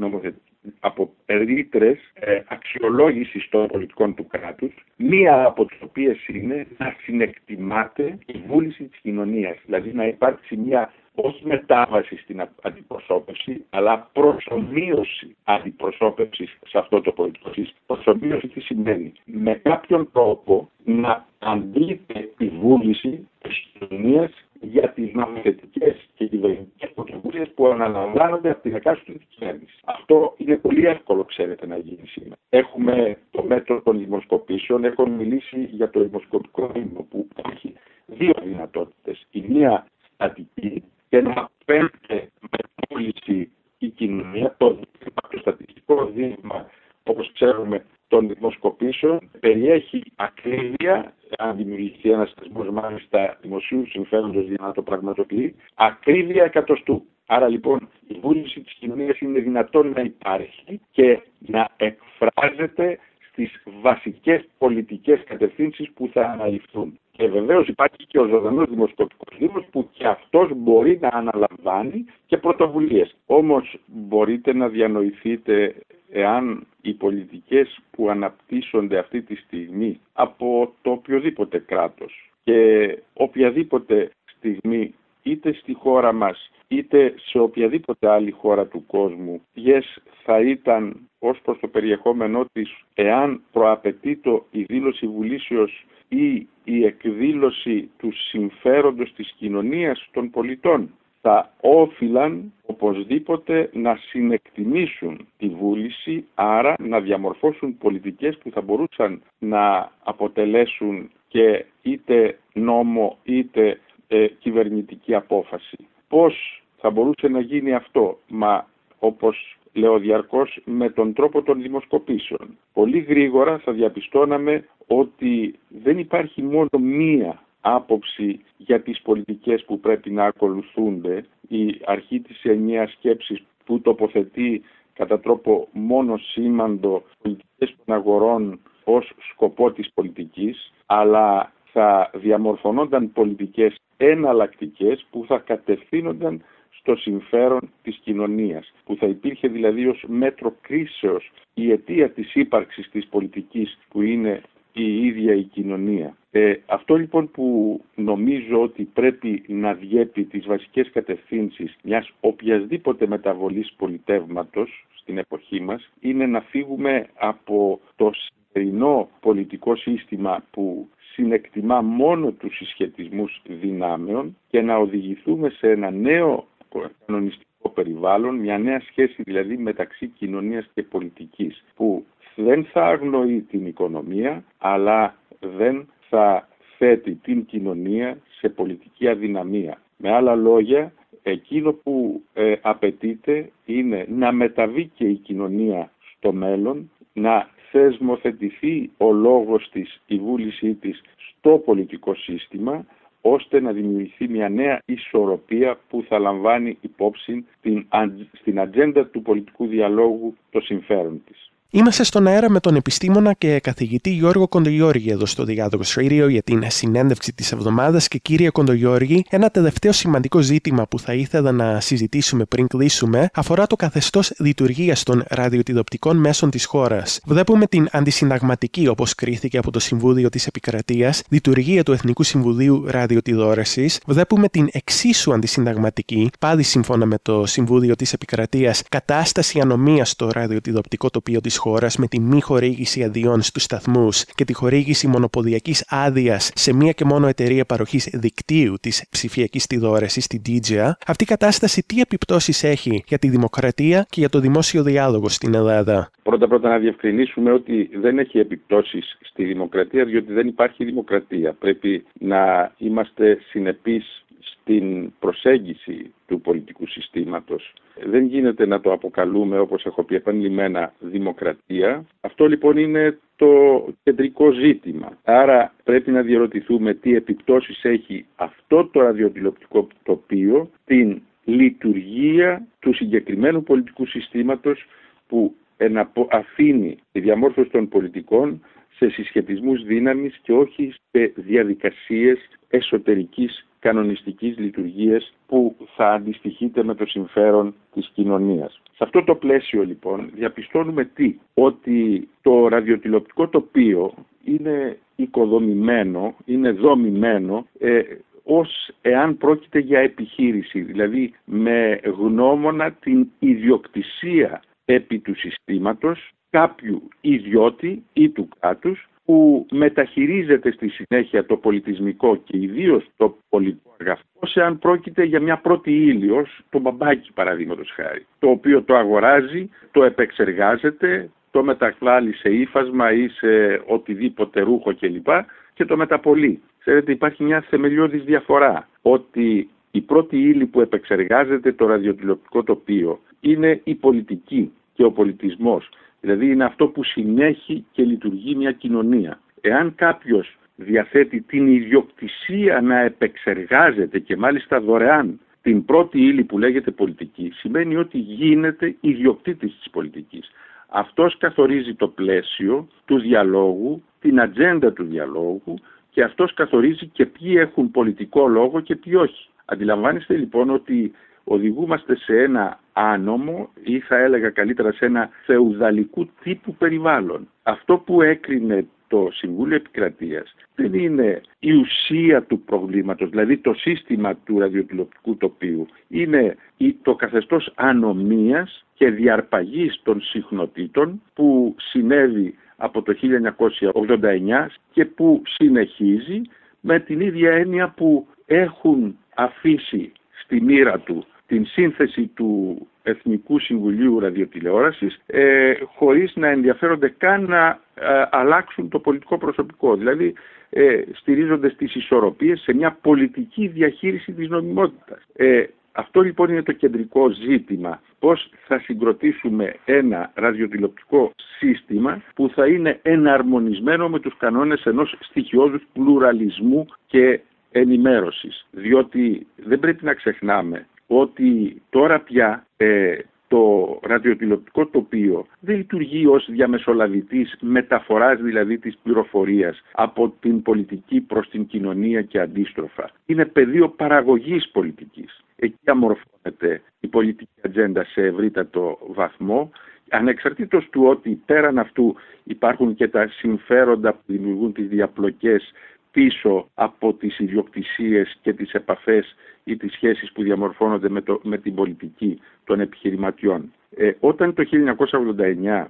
από ρήτρες αξιολόγησης των πολιτικών του κράτους, μία από τις οποίες είναι να συνεκτιμάται η βούληση της κοινωνίας, δηλαδή να υπάρξει μια όχι μετάβαση στην αντιπροσώπευση, αλλά προσομοίωση αντιπροσώπευσης σε αυτό το πολιτικό σύστημα. Προσομοίωση τι σημαίνει? Με κάποιον τρόπο να αντλείται η βούληση της κοινωνίας για τις νομοθετικές και κυβερνητικές πρωτοβουλίες που αναλαμβάνονται από την εκάστοτε κυβέρνηση. Αυτό είναι πολύ εύκολο, ξέρετε, να γίνει σήμερα. Έχουμε το μέτρο των δημοσκοπήσεων, έχω μιλήσει για το δημοσκοπικό μήνυμα που έχει δύο δυνατότητες. Η μία στατική και να πέμπτε με βούληση η κοινωνία, το στατιστικό δείγμα, όπως ξέρουμε, των δημοσκοπήσεων περιέχει ακρίβεια, αν δημιουργηθεί ένας θεσμός μάλιστα δημοσίου συμφέροντος για να το πραγματοποιεί, ακρίβεια εκατοστού. Άρα λοιπόν η βούληση της κοινωνίας είναι δυνατόν να υπάρχει και να εκφράζεται στις βασικές πολιτικές κατευθύνσεις που θα αναλυφθούν. Και βεβαίως υπάρχει και ο ζωντανός δημοσκοπικός δήμος που και αυτός μπορεί να αναλαμβάνει και πρωτοβουλίες. Όμως μπορείτε να διανοηθείτε εάν οι πολιτικές που αναπτύσσονται αυτή τη στιγμή από το οποιοδήποτε κράτος και οποιαδήποτε στιγμή είτε στη χώρα μας είτε σε οποιαδήποτε άλλη χώρα του κόσμου, θα ήταν ως προς το περιεχόμενό της εάν προαπαιτείτο η δήλωση βουλήσεως ή η εκδήλωση του συμφέροντος της κοινωνίας των πολιτών, θα όφυλαν οπωσδήποτε να συνεκτιμήσουν τη βούληση, άρα να διαμορφώσουν πολιτικές που θα μπορούσαν να αποτελέσουν και είτε νόμο είτε κυβερνητική απόφαση. Πώς θα μπορούσε να γίνει αυτό? Όπως λέω διαρκώς, με τον τρόπο των δημοσκοπήσεων. Πολύ γρήγορα θα διαπιστώναμε ότι δεν υπάρχει μόνο μία άποψη για τις πολιτικές που πρέπει να ακολουθούνται, η αρχή της ενιαίας σκέψης που τοποθετεί κατά τρόπο μόνο σήμαντο πολιτικές των αγορών ως σκοπό της πολιτικής, αλλά θα διαμορφωνόνταν πολιτικές εναλλακτικές που θα κατευθύνονταν στο συμφέρον της κοινωνίας, που θα υπήρχε δηλαδή ως μέτρο κρίσεως η αιτία της ύπαρξης της πολιτικής που είναι η ίδια η κοινωνία. Αυτό λοιπόν που νομίζω ότι πρέπει να διέπει τις βασικές κατευθύνσεις μιας οποιασδήποτε μεταβολής πολιτεύματος στην εποχή μας είναι να φύγουμε από το σημερινό πολιτικό σύστημα που συνεκτιμά μόνο τους συσχετισμούς δυνάμεων και να οδηγηθούμε σε ένα νέο κανονιστικό περιβάλλον, μια νέα σχέση δηλαδή μεταξύ κοινωνίας και πολιτικής που δεν θα αγνοεί την οικονομία αλλά δεν θα θέτει την κοινωνία σε πολιτική αδυναμία. Με άλλα λόγια, εκείνο που απαιτείται είναι να μεταβεί και η κοινωνία στο μέλλον, να θεσμοθετηθεί ο λόγος της, η βούλησή της στο πολιτικό σύστημα, ώστε να δημιουργηθεί μια νέα ισορροπία που θα λαμβάνει υπόψη στην ατζέντα του πολιτικού διαλόγου το συμφέρον της. Είμαστε στον αέρα με τον επιστήμονα και καθηγητή Γιώργο Κοντογιώργη εδώ στο Διάδοχος Radio για την συνέντευξη της εβδομάδας. Και κύριε Κοντογιώργη, ένα τελευταίο σημαντικό ζήτημα που θα ήθελα να συζητήσουμε πριν κλείσουμε αφορά το καθεστώς λειτουργίας των ραδιοτηλεοπτικών μέσων της χώρας. Βλέπουμε την αντισυνταγματική, όπως κρίθηκε από το Συμβούλιο της Επικρατείας, λειτουργία του Εθνικού Συμβουλίου Ραδιοτηλεόρασης. Βλέπουμε την εξίσου αντισυνταγματική, πάλι σύμφωνα με το Συμβούλιο της Επικρατείας, κατάσταση ανομίας στο ραδιοτηλεοπτικό τοπίο της χώρας με τη μη χορήγηση αδειών στους σταθμούς και τη χορήγηση μονοπωλιακής άδειας σε μία και μόνο εταιρεία παροχής δικτύου της ψηφιακής τηλεόρασης, την DGA. Αυτή η κατάσταση τι επιπτώσεις έχει για τη δημοκρατία και για το δημόσιο διάλογο στην Ελλάδα? Πρώτα να διευκρινίσουμε ότι δεν έχει επιπτώσεις στη δημοκρατία, διότι δεν υπάρχει δημοκρατία. Πρέπει να είμαστε συνεπείς στην προσέγγιση του πολιτικού συστήματος. Δεν γίνεται να το αποκαλούμε, όπως έχω πει επανειλημμένα, δημοκρατία. Αυτό λοιπόν είναι το κεντρικό ζήτημα. Άρα πρέπει να διερωτηθούμε τι επιπτώσεις έχει αυτό το ραδιοτηλεοπτικό τοπίο στην λειτουργία του συγκεκριμένου πολιτικού συστήματος που αφήνει τη διαμόρφωση των πολιτικών σε συσχετισμούς δύναμης και όχι σε διαδικασίες εσωτερικής κανονιστικής λειτουργίας που θα αντιστοιχείται με το συμφέρον της κοινωνίας. Σε αυτό το πλαίσιο λοιπόν διαπιστώνουμε ότι το ραδιοτηλεοπτικό τοπίο είναι οικοδομημένο, είναι δομημένο ως εάν πρόκειται για επιχείρηση, δηλαδή με γνώμονα την ιδιοκτησία επί του συστήματος κάποιου ιδιώτη ή του κράτους που μεταχειρίζεται στη συνέχεια το πολιτισμικό και ιδίως το πολιτικό αγαθό, ως εάν πρόκειται για μια πρώτη ύλη, ως το μπαμπάκι παραδείγματος χάρη, το οποίο το αγοράζει, το επεξεργάζεται, το μεταβάλλει σε ύφασμα ή σε οτιδήποτε ρούχο κλπ. Και το μεταπολεί. Ξέρετε, υπάρχει μια θεμελιώδης διαφορά, ότι η πρώτη ύλη που επεξεργάζεται το ραδιοτηλεοπτικό τοπίο είναι η πολιτική και ο πολιτισμός. Δηλαδή είναι αυτό που συνέχει και λειτουργεί μια κοινωνία. Εάν κάποιος διαθέτει την ιδιοκτησία να επεξεργάζεται και μάλιστα δωρεάν την πρώτη ύλη που λέγεται πολιτική, σημαίνει ότι γίνεται ιδιοκτήτης της πολιτικής. Αυτός καθορίζει το πλαίσιο του διαλόγου, την ατζέντα του διαλόγου και αυτός καθορίζει και ποιοι έχουν πολιτικό λόγο και ποιοι όχι. Αντιλαμβάνεστε λοιπόν ότι οδηγούμαστε σε ένα άνομο ή θα έλεγα καλύτερα σε ένα φεουδαλικού τύπου περιβάλλον. Αυτό που έκρινε το Συμβούλιο Επικρατείας δεν είναι η ουσία του προβλήματος, δηλαδή το σύστημα του ραδιοτηλεοπτικού τοπίου. Είναι το καθεστώς ανομίας και διαρπαγής των συχνοτήτων που συνέβη από το 1989 και που συνεχίζει με την ίδια έννοια που έχουν αφήσει στη μοίρα του την σύνθεση του Εθνικού Συμβουλίου Ραδιοτηλεόρασης χωρίς να ενδιαφέρονται καν να αλλάξουν το πολιτικό προσωπικό. Δηλαδή στηρίζονται στις ισορροπίες σε μια πολιτική διαχείριση της νομιμότητας. Αυτό λοιπόν είναι το κεντρικό ζήτημα. Πώς θα συγκροτήσουμε ένα ραδιοτηλεοπτικό σύστημα που θα είναι εναρμονισμένο με τους κανόνες ενός στοιχειώδους πλουραλισμού και ενημέρωσης. Διότι δεν πρέπει να ξεχνάμε ότι τώρα πια το ραδιοτηλεοπτικό τοπίο δεν λειτουργεί ως διαμεσολαβητής μεταφοράς δηλαδή της πληροφορίας από την πολιτική προς την κοινωνία και αντίστροφα. Είναι πεδίο παραγωγής πολιτικής. Εκεί αμορφώνεται η πολιτική ατζέντα σε ευρύτατο βαθμό, ανεξαρτήτως του ότι πέραν αυτού υπάρχουν και τα συμφέροντα που δημιουργούν τις διαπλοκές πίσω από τις ιδιοκτησίες και τις επαφές ή τις σχέσεις που διαμορφώνονται με την πολιτική των επιχειρηματιών. Όταν το 1989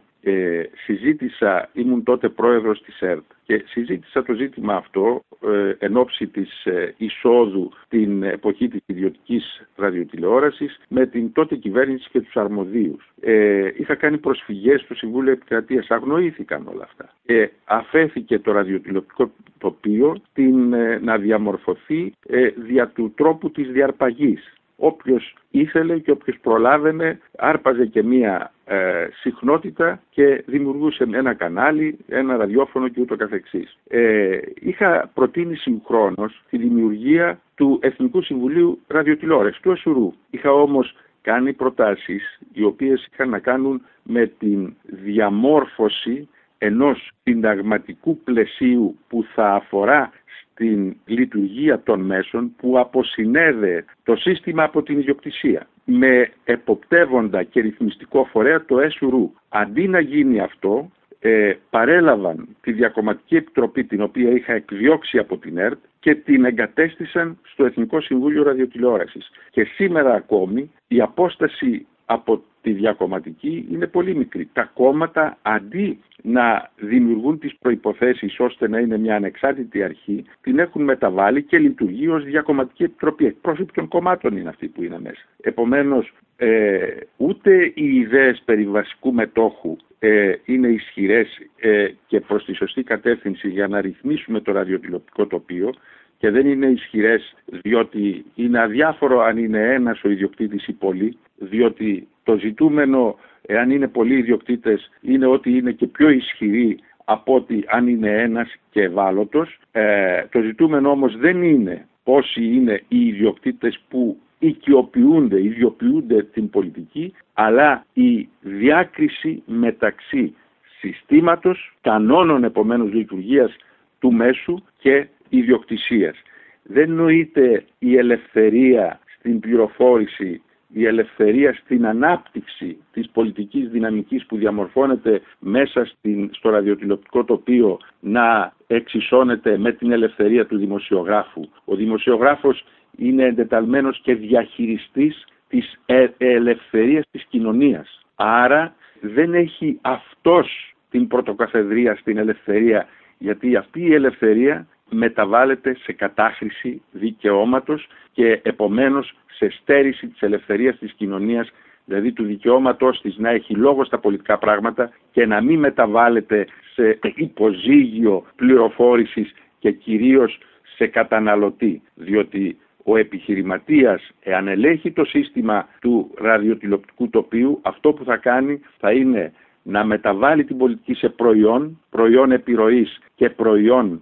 ήμουν τότε πρόεδρος της ΕΡΤ και συζήτησα το ζήτημα αυτό εν ώψη της εισόδου την εποχή της ιδιωτικής ραδιοτηλεόρασης με την τότε κυβέρνηση και τους αρμοδίους. Είχα κάνει προσφυγές στο Συμβούλιο Επικρατείας, αγνοήθηκαν όλα αυτά. Αφέθηκε το ραδιοτηλεοπτικό τοπίο να διαμορφωθεί δια του τρόπου της διαρπαγής. Όποιος ήθελε και όποιος προλάβαινε άρπαζε και μία συχνότητα και δημιουργούσε ένα κανάλι, ένα ραδιόφωνο και ούτω καθεξής. Είχα προτείνει συγχρόνως τη δημιουργία του Εθνικού Συμβουλίου Ραδιοτηλεόρασης, του ΕΣΟΥΡΟΥ. Είχα όμως κάνει προτάσεις οι οποίες είχαν να κάνουν με την διαμόρφωση ενός συνταγματικού πλαισίου που θα αφορά στην λειτουργία των μέσων, που αποσυνέδε το σύστημα από την ιδιοκτησία, με εποπτεύοντα και ρυθμιστικό φορέα το ΕΣΟΥΡΟΥ. Αντί να γίνει αυτό, παρέλαβαν τη Διακομματική Επιτροπή, την οποία είχα εκδιώξει από την ΕΡΤ, και την εγκατέστησαν στο Εθνικό Συμβούλιο Ραδιοτηλεόρασης. Και σήμερα ακόμη η απόσταση από τη διακομματική είναι πολύ μικρή. Τα κόμματα, αντί να δημιουργούν τις προϋποθέσεις ώστε να είναι μια ανεξάρτητη αρχή, την έχουν μεταβάλει και λειτουργεί ως Διακομματική Επιτροπή. Εκπρόσωποι των κομμάτων είναι αυτοί που είναι μέσα. Επομένως, ούτε οι ιδέες περί βασικού μετόχου είναι ισχυρές και προς τη σωστή κατεύθυνση για να ρυθμίσουμε το ραδιοτηλεοπτικό τοπίο, και δεν είναι ισχυρές διότι είναι αδιάφορο αν είναι ένας ο ιδιοκτήτης ή πολλοί, διότι το ζητούμενο, εάν είναι πολλοί ιδιοκτήτες, είναι ότι είναι και πιο ισχυροί από ότι αν είναι ένας και ευάλωτος. Το ζητούμενο όμως δεν είναι πόσοι είναι οι ιδιοκτήτες που ιδιοποιούνται την πολιτική, αλλά η διάκριση μεταξύ συστήματος, κανόνων επομένως λειτουργίας του μέσου και ιδιοκτησίας. Δεν νοείται η ελευθερία στην πληροφόρηση, η ελευθερία στην ανάπτυξη της πολιτικής δυναμικής που διαμορφώνεται μέσα στο ραδιοτηλεοπτικό τοπίο να εξισώνεται με την ελευθερία του δημοσιογράφου. Ο δημοσιογράφος είναι εντεταλμένος και διαχειριστής της ελευθερίας της κοινωνίας. Άρα δεν έχει αυτός την πρωτοκαθεδρία στην ελευθερία, γιατί αυτή η ελευθερία μεταβάλλεται σε κατάχρηση δικαιώματος και επομένως σε στέρηση της ελευθερίας της κοινωνίας, δηλαδή του δικαιώματος της να έχει λόγο στα πολιτικά πράγματα και να μην μεταβάλλεται σε υποζύγιο πληροφόρησης και κυρίως σε καταναλωτή, διότι ο επιχειρηματίας, εάν ελέγχει το σύστημα του ραδιοτηλεοπτικού τοπίου, αυτό που θα κάνει θα είναι να μεταβάλει την πολιτική σε προϊόν επιρροής και προϊόν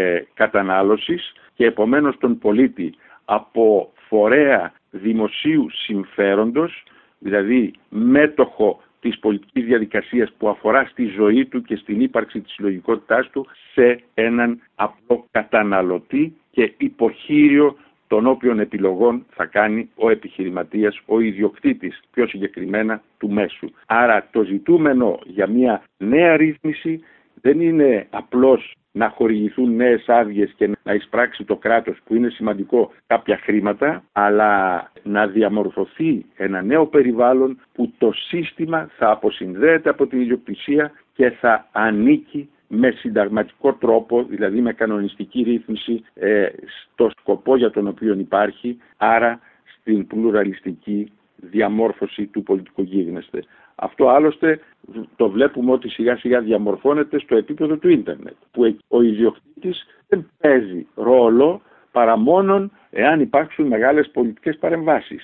κατανάλωσης, και επομένως τον πολίτη από φορέα δημοσίου συμφέροντος, δηλαδή μέτοχο της πολιτικής διαδικασίας που αφορά στη ζωή του και στην ύπαρξη της συλλογικότητάς του, σε έναν απλό καταναλωτή και υποχείριο των όποιων επιλογών θα κάνει ο επιχειρηματίας, ο ιδιοκτήτης πιο συγκεκριμένα του μέσου. Άρα το ζητούμενο για μια νέα ρύθμιση δεν είναι απλώς να χορηγηθούν νέες άδειες και να εισπράξει το κράτος, που είναι σημαντικό, κάποια χρήματα, αλλά να διαμορφωθεί ένα νέο περιβάλλον που το σύστημα θα αποσυνδέεται από την ιδιοκτησία και θα ανήκει με συνταγματικό τρόπο, δηλαδή με κανονιστική ρύθμιση, στο σκοπό για τον οποίο υπάρχει, άρα στην πλουραλιστική διαμόρφωση του πολιτικού γίγνεσθε. Αυτό άλλωστε το βλέπουμε ότι σιγά σιγά διαμορφώνεται στο επίπεδο του ίντερνετ, που ο ιδιοκτήτης δεν παίζει ρόλο παρά μόνον εάν υπάρξουν μεγάλες πολιτικές παρεμβάσεις.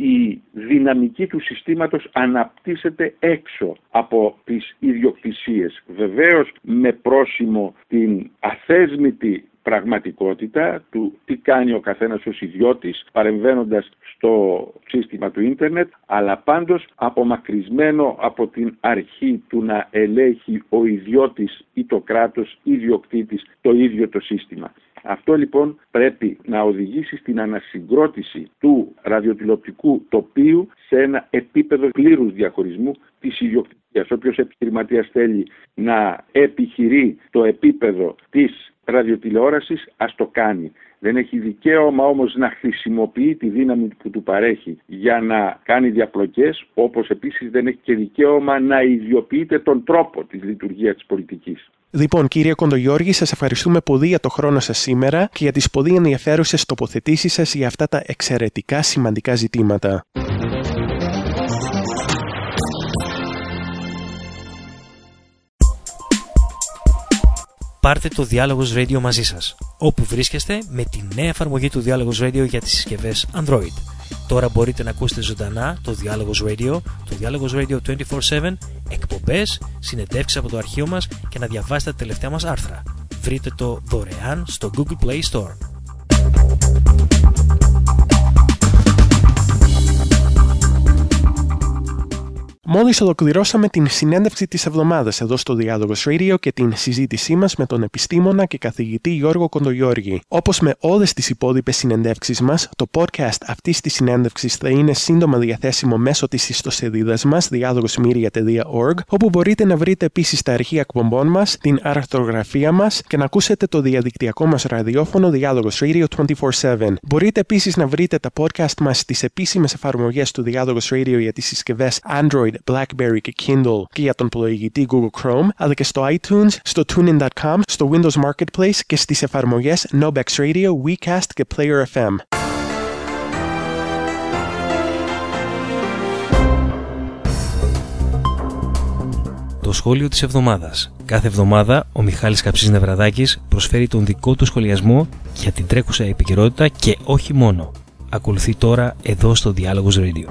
Η δυναμική του συστήματος αναπτύσσεται έξω από τις ιδιοκτησίες. Βεβαίως με πρόσημο την αθέσμητη πραγματικότητα του τι κάνει ο καθένας ως ιδιώτης παρεμβαίνοντας στο σύστημα του ίντερνετ, αλλά πάντως απομακρυσμένο από την αρχή του να ελέγχει ο ιδιώτης ή το κράτος ιδιοκτήτης το ίδιο το σύστημα. Αυτό λοιπόν πρέπει να οδηγήσει στην ανασυγκρότηση του ραδιοτηλεοπτικού τοπίου σε ένα επίπεδο πλήρους διαχωρισμού της ιδιοκτησίας. Όποιος επιχειρηματίας θέλει να επιχειρεί το επίπεδο της ραδιοτηλεόρασης, ας το κάνει. Δεν έχει δικαίωμα όμως να χρησιμοποιεί τη δύναμη που του παρέχει για να κάνει διαπλοκές, όπως επίσης δεν έχει και δικαίωμα να ιδιοποιείται τον τρόπο της λειτουργίας της πολιτικής. Λοιπόν, κύριε Κοντογιώργη, σας ευχαριστούμε πολύ για το χρόνο σας σήμερα και για τις πολύ ενδιαφέρουσες τοποθετήσεις σας για αυτά τα εξαιρετικά σημαντικά ζητήματα. Πάρτε το Dialogos Radio μαζί σας, όπου βρίσκεστε με τη νέα εφαρμογή του Dialogos Radio για τις συσκευές Android. Τώρα μπορείτε να ακούσετε ζωντανά το Dialogos Radio, το Dialogos Radio 24/7, εκπομπές, συνεντεύξεις από το αρχείο μας και να διαβάσετε τα τελευταία μας άρθρα. Βρείτε το δωρεάν στο Google Play Store. Μόλις ολοκληρώσαμε την συνέντευξη της εβδομάδας εδώ στο Διάλογος Radio και την συζήτησή μας με τον επιστήμονα και καθηγητή Γιώργο Κοντογιώργη. Όπως με όλες τις υπόλοιπες συνεντεύξεις μας, το podcast αυτής της συνέντευξης θα είναι σύντομα διαθέσιμο μέσω της ιστοσελίδας μας dialogosmedia.org, όπου μπορείτε να βρείτε επίσης τα αρχεία εκπομπών μας, την αρθρογραφία μας και να ακούσετε το διαδικτυακό μας ραδιόφωνο Διάλογος Radio 24/7. Μπορείτε επίσης να βρείτε τα podcast μας στις επίσημες εφαρμογές του Διάλογος Radio για τις συσκευές Android, BlackBerry και Kindle και για τον πλοηγητή Google Chrome, αλλά και στο iTunes, στο tunein.com, στο Windows Marketplace και στις εφαρμογές Nobex Radio, WeCast και Player FM. Το σχόλιο της εβδομάδας. Κάθε εβδομάδα ο Μιχάλης Καψής Νευραδάκης προσφέρει τον δικό του σχολιασμό για την τρέχουσα επικαιρότητα και όχι μόνο. Ακολουθεί τώρα εδώ στο Διάλογος Radio.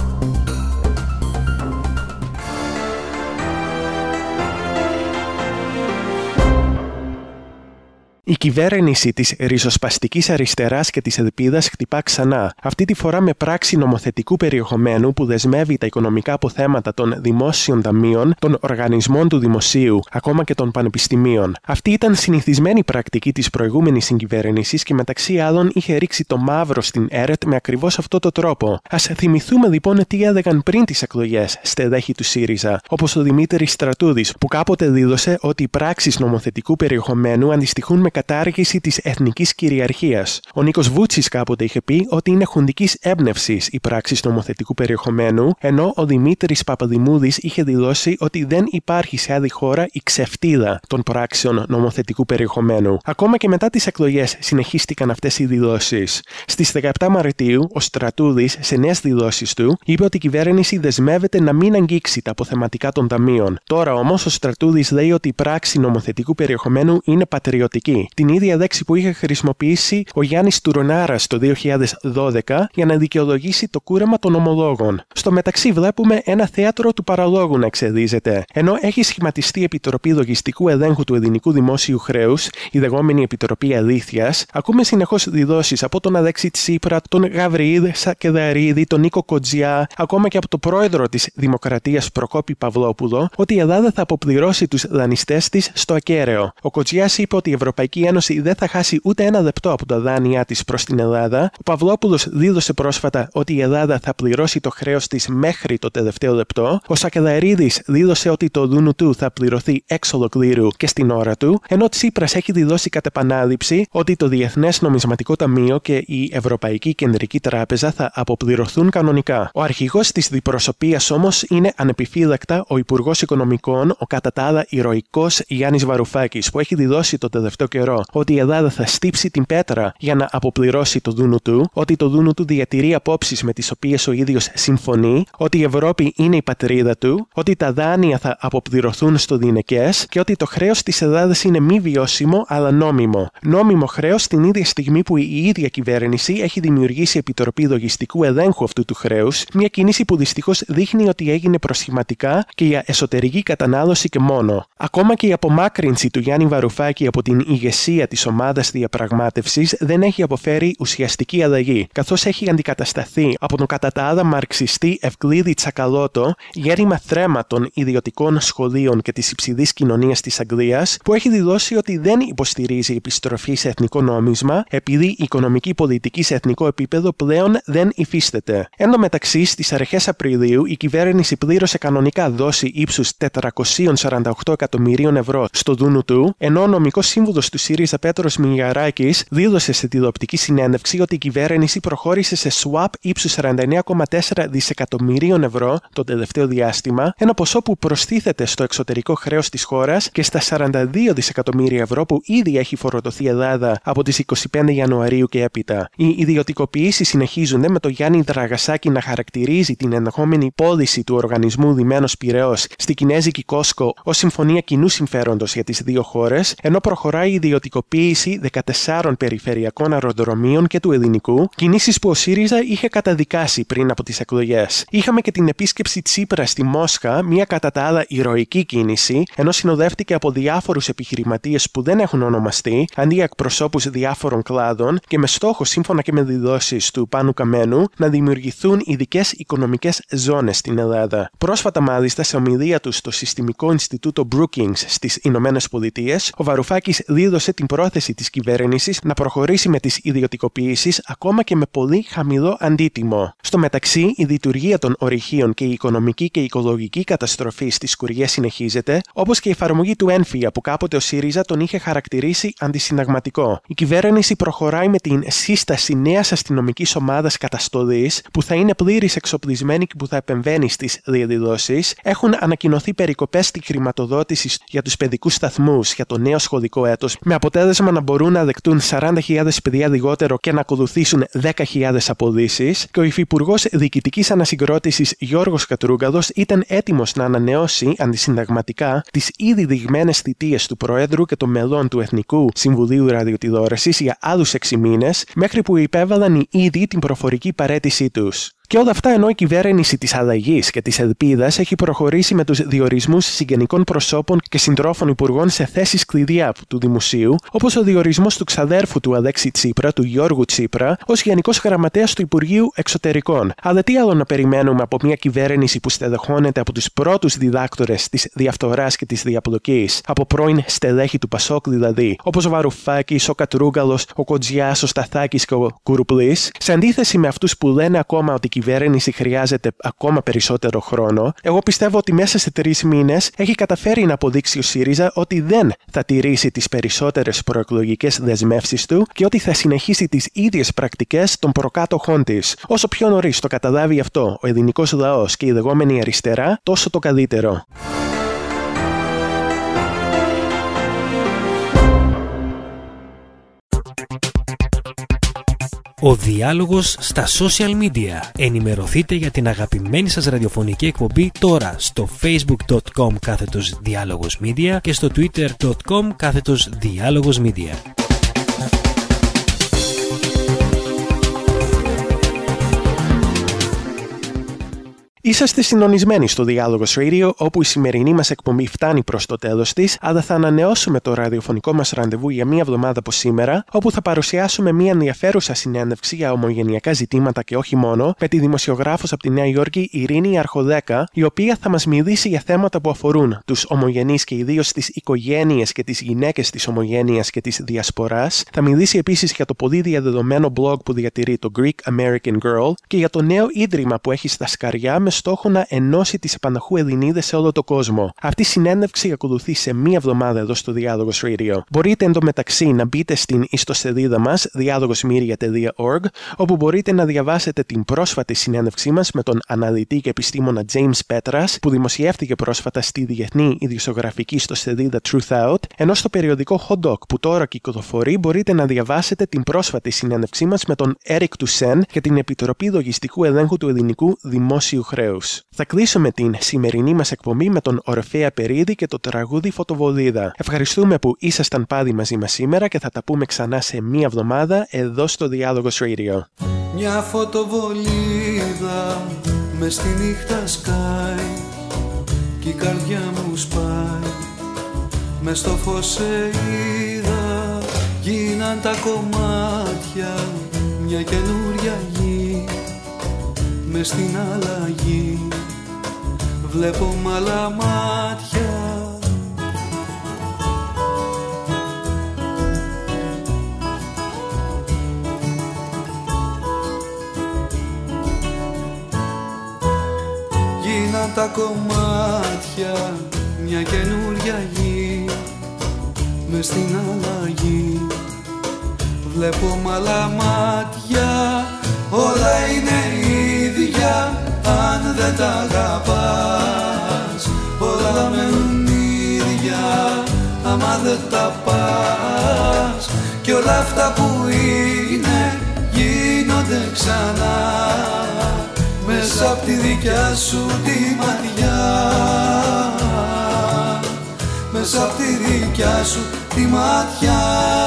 Η κυβέρνηση της ριζοσπαστικής αριστεράς και της ελπίδας χτυπά ξανά, αυτή τη φορά με πράξη νομοθετικού περιεχομένου που δεσμεύει τα οικονομικά αποθέματα των δημόσιων ταμείων, των οργανισμών του δημοσίου, ακόμα και των πανεπιστημίων. Αυτή ήταν συνηθισμένη πρακτική της προηγούμενης συγκυβέρνησης και μεταξύ άλλων είχε ρίξει το μαύρο στην ΕΡΕΤ με ακριβώς αυτό το τρόπο. Ας θυμηθούμε λοιπόν τι έλεγαν πριν τις εκλογές στελέχη του ΣΥΡΙΖΑ, όπως ο Δημήτρης Στρατούδης, που κάποτε δήλωσε ότι οι πράξεις νομοθετικού περιεχομένου αντιστοιχούν με κατάργηση της εθνικής κυριαρχίας. Ο Νίκος Βούτσης κάποτε είχε πει ότι είναι χουντικής έμπνευσης οι πράξεις νομοθετικού περιεχομένου, ενώ ο Δημήτρης Παπαδημούδης είχε δηλώσει ότι δεν υπάρχει σε άλλη χώρα η ξεφτίδα των πράξεων νομοθετικού περιεχομένου. Ακόμα και μετά τις εκλογές συνεχίστηκαν αυτές οι δηλώσεις. Στις 17 Μαρτίου, ο Στρατούδης, σε νέες δηλώσεις του, είπε ότι η κυβέρνηση δεσμεύεται να μην αγγίξει τα αποθεματικά των ταμείων. Τώρα όμως, ο Στρατούδης λέει ότι η πράξη νομοθετικού περιεχομένου είναι πατριωτική. Την ίδια λέξη που είχε χρησιμοποιήσει ο Γιάννης Τουρονάρας το 2012 για να δικαιολογήσει το κούρεμα των ομολόγων. Στο μεταξύ, βλέπουμε ένα θέατρο του παραλόγου να εξελίσσεται. Ενώ έχει σχηματιστεί η Επιτροπή Λογιστικού Ελέγχου του Ελληνικού Δημόσιου Χρέους, η λεγόμενη Επιτροπή Αλήθειας, ακούμε συνεχώς δηλώσεις από τον Αλέξη Τσίπρα, τον Γαβριήλ Σακεδαρίδη, τον Νίκο Κοτζιά, ακόμα και από τον πρόεδρο της Δημοκρατίας Προκόπη Παυλόπουλο, ότι η Ελλάδα θα αποπληρώσει τους δανειστές της στο ακέραιο. Ο Κοτζιάς είπε ότι η Ευρωπαϊκή Ένωση δεν θα χάσει ούτε ένα λεπτό από τα δάνειά της προς την Ελλάδα. Ο Παυλόπουλος δήλωσε πρόσφατα ότι η Ελλάδα θα πληρώσει το χρέος της μέχρι το τελευταίο λεπτό. Ο Σακεδαρίδης δήλωσε ότι το δούνου του θα πληρωθεί εξ ολοκλήρου και στην ώρα του, ενώ Τσίπρας έχει δηλώσει κατ' επανάληψη ότι το Διεθνές Νομισματικό Ταμείο και η Ευρωπαϊκή Κεντρική Τράπεζα θα αποπληρωθούν κανονικά. Ο αρχηγός της διπροσωπείας όμως είναι ανεπιφύλακτα ο Υπουργός Οικονομικών, ο κατά τα άλλα ηρωικός Γιάννης Βαρουφάκης, που έχει δηλώσει το τελευταίο καιρό ότι η Ελλάδα θα στύψει την πέτρα για να αποπληρώσει το δούνου του, ότι το δούνου του διατηρεί απόψεις με τις οποίες ο ίδιος συμφωνεί, ότι η Ευρώπη είναι η πατρίδα του, ότι τα δάνεια θα αποπληρωθούν στο διηνεκές και ότι το χρέος της Ελλάδας είναι μη βιώσιμο αλλά νόμιμο. Νόμιμο χρέος την ίδια στιγμή που η ίδια κυβέρνηση έχει δημιουργήσει Επιτροπή Λογιστικού Ελέγχου αυτού του χρέους, μια κίνηση που δυστυχώς δείχνει ότι έγινε προσχηματικά και για εσωτερική κατανάλωση και μόνο. Ακόμα και η απομάκρυνση του Γιάννη Βαρουφάκη από την ηγεσία της ομάδας διαπραγμάτευσης δεν έχει αποφέρει ουσιαστική αλλαγή, καθώς έχει αντικατασταθεί από τον κατά τα άλλα μαρξιστή Ευκλήδη Τσακαλώτο, γέρημα θρέμα των ιδιωτικών σχολείων και της υψηλής κοινωνίας της Αγγλίας, που έχει δηλώσει ότι δεν υποστηρίζει επιστροφή σε εθνικό νόμισμα, επειδή η οικονομική πολιτική σε εθνικό επίπεδο πλέον δεν υφίσταται. Εν τω μεταξύ, στις αρχές Απριλίου, η κυβέρνηση πλήρωσε κανονικά δόση ύψους 448 εκατομμυρίων ευρώ στο δούνου του, ενώ ο νομικός σύμβουλος του ΣΥΡΙΖΑ Πέτρος Μιγιαράκης δήλωσε σε τηλεοπτική συνέντευξη ότι η κυβέρνηση προχώρησε σε swap ύψους 49,4 δισεκατομμυρίων ευρώ το τελευταίο διάστημα, ένα ποσό που προστίθεται στο εξωτερικό χρέος της χώρας και στα 42 δισεκατομμύρια ευρώ που ήδη έχει φορτωθεί η Ελλάδα από τις 25 Ιανουαρίου και έπειτα. Οι ιδιωτικοποιήσεις συνεχίζονται, με το Γιάννη Δραγασάκη να χαρακτηρίζει την ενδεχόμενη πώληση του οργανισμού Λιμένος Πειραιώς στη κινέζικη Κόσκο ως συμφωνία κοινού συμφέροντος για τις δύο χώρες, ενώ προχωράει η ιδιωτικοποίηση 14 περιφερειακών αεροδρομίων και του ελληνικού, κινήσεις που ο ΣΥΡΙΖΑ είχε καταδικάσει πριν από τις εκλογές. Είχαμε και την επίσκεψη Τσίπρα στη Μόσχα, μια κατά τα άλλα ηρωική κίνηση, ενώ συνοδεύτηκε από διάφορους επιχειρηματίες που δεν έχουν ονομαστεί, αντί εκπροσώπους διάφορων κλάδων και με στόχο, σύμφωνα και με δηλώσεις του Πάνου Καμένου, να δημιουργηθούν ειδικές οικονομικές ζώνες στην Ελλάδα. Πρόσφατα, μάλιστα, σε ομιλία του στο Συστημικό Ινστιτούτο Brookings στις Ηνωμένες Πολιτείες, ο Βαρουφάκης δήλωσε την πρόθεση της κυβέρνησης να προχωρήσει με τις ιδιωτικοποιήσεις ακόμα και με πολύ χαμηλό αντίτιμο. Στο μεταξύ, η λειτουργία των ορυχείων και η οικονομική και η οικολογική καταστροφή στις σκουριές συνεχίζεται, όπως και η εφαρμογή του έμφυα που κάποτε ο ΣΥΡΙΖΑ τον είχε χαρακτηρίσει αντισυνταγματικό. Η κυβέρνηση προχωράει με την σύσταση νέας αστυνομικής ομάδας καταστολής που θα είναι πλήρης εξοπλισμένη και που θα επεμβαίνει στις διαδηλώσεις. Έχουν ανακοινωθεί περικοπές στη χρηματοδότηση για τους παιδικούς σταθμούς για το νέο σχολικό έτος, με αποτέλεσμα να μπορούν να δεκτούν 40.000 παιδιά λιγότερο και να ακολουθήσουν 10.000 απολύσεις. Και ο Υφυπουργός Διοικητικής Ανασυγκρότησης Γιώργος Κατρούγκαλος ήταν έτοιμος να ανανεώσει αντισυνταγματικά τις ήδη δειγμένες θητείες του Προέδρου και των μελών του Εθνικού Συμβουλίου Ραδιοτηλεόρασης για άλλους 6 μήνες, μέχρι που υπέβαλαν ήδη την προφορική παραίτησή τους. Και όλα αυτά ενώ η κυβέρνηση της αλλαγής και της ελπίδας έχει προχωρήσει με τους διορισμούς συγγενικών προσώπων και συντρόφων υπουργών σε θέσεις κλειδιά του δημοσίου, όπως ο διορισμός του ξαδέρφου του Αλέξη Τσίπρα, του Γιώργου Τσίπρα, ως Γενικός Γραμματέας του Υπουργείου Εξωτερικών. Αλλά τι άλλο να περιμένουμε από μια κυβέρνηση που στελεχώνεται από τους πρώτους διδάκτορες της διαφθοράς και της διαπλοκής, από πρώην στελέχη του Πασόκ δηλαδή, όπως ο Βαρουφάκης, ο Κατρούγκαλος, ο Κοντζιάς, ο Σταθάκης και ο Κουρουπλής, σε αντίθεση με αυτούς που λένε ακόμα ότι η κυβέρνηση χρειάζεται ακόμα περισσότερο χρόνο, εγώ πιστεύω ότι μέσα σε 3 μήνες έχει καταφέρει να αποδείξει ο ΣΥΡΙΖΑ ότι δεν θα τηρήσει τις περισσότερες προεκλογικές δεσμεύσεις του και ότι θα συνεχίσει τις ίδιες πρακτικές των προκάτοχών της. Όσο πιο νωρίς το καταλάβει αυτό ο ελληνικός λαός και η λεγόμενη αριστερά, τόσο το καλύτερο. Ο διάλογος στα social media. Ενημερωθείτε για την αγαπημένη σας ραδιοφωνική εκπομπή τώρα στο facebook.com/διάλογος media και στο twitter.com/διάλογος media. Είσαστε συντονισμένοι στο Διάλογος Radio, όπου η σημερινή μας εκπομπή φτάνει προς το τέλος της, αλλά θα ανανεώσουμε το ραδιοφωνικό μας ραντεβού για μία εβδομάδα από σήμερα, όπου θα παρουσιάσουμε μία ενδιαφέρουσα συνέντευξη για ομογενειακά ζητήματα και όχι μόνο, με τη δημοσιογράφος από τη Νέα Υόρκη Ειρήνη Αρχοδέκα, η οποία θα μας μιλήσει για θέματα που αφορούν τους ομογενείς και ιδίως τις οικογένειες και τις γυναίκες της ομογένειας και της διασποράς. Θα μιλήσει επίσης για το πολύ διαδεδομένο blog που διατηρεί το Greek American Girl και για το νέο ίδρυμα που έχει στα Σκαριά με στόχο να ενώσει τις επαναχού Ελληνίδες σε όλο τον κόσμο. Αυτή η συνέντευξη ακολουθεί σε μία εβδομάδα εδώ στο Διάλογος Radio. Μπορείτε εντωμεταξύ να μπείτε στην ιστοσελίδα μας dialogosmedia.org, όπου μπορείτε να διαβάσετε την πρόσφατη συνέντευξή μας με τον αναλυτή και επιστήμονα James Petras, που δημοσιεύτηκε πρόσφατα στη διεθνή ειδησιογραφική ιστοσελίδα Truth Out, ενώ στο περιοδικό Hot Dog που τώρα κυκλοφορεί μπορείτε να διαβάσετε την πρόσφατη συνέντευξή μας με τον Eric Toussaint και την Επιτροπή Λογιστικού Ελέγχου του Ελληνικού Δημόσιου Χρέους. Θα κλείσουμε την σημερινή μας εκπομπή με τον Ορφέα Περίδη και το τραγούδι Φωτοβολίδα. Ευχαριστούμε που ήσασταν πάλι μαζί μας σήμερα και θα τα πούμε ξανά σε μία εβδομάδα εδώ στο Διάλογος Radio. Μια φωτοβολίδα μες στη νύχτα σκάει κι η καρδιά μου σπάει μες στο φως σε είδα, γίναν τα κομμάτια μια καινούρια γη. Μες στην αλλαγή βλέπω μ' άλλα μάτια. Γίναν τα κομμάτια μια καινούρια γη. Μες στην αλλαγή βλέπω μ' άλλα μάτια. Όλα είναι ίδια αν δεν τα αγαπάς. Όλα μένουν ίδια άμα δεν τα πας. Κι όλα αυτά που είναι γίνονται ξανά μέσα απ' τη δικιά σου τη ματιά. Μέσα απ' τη δικιά σου τη ματιά.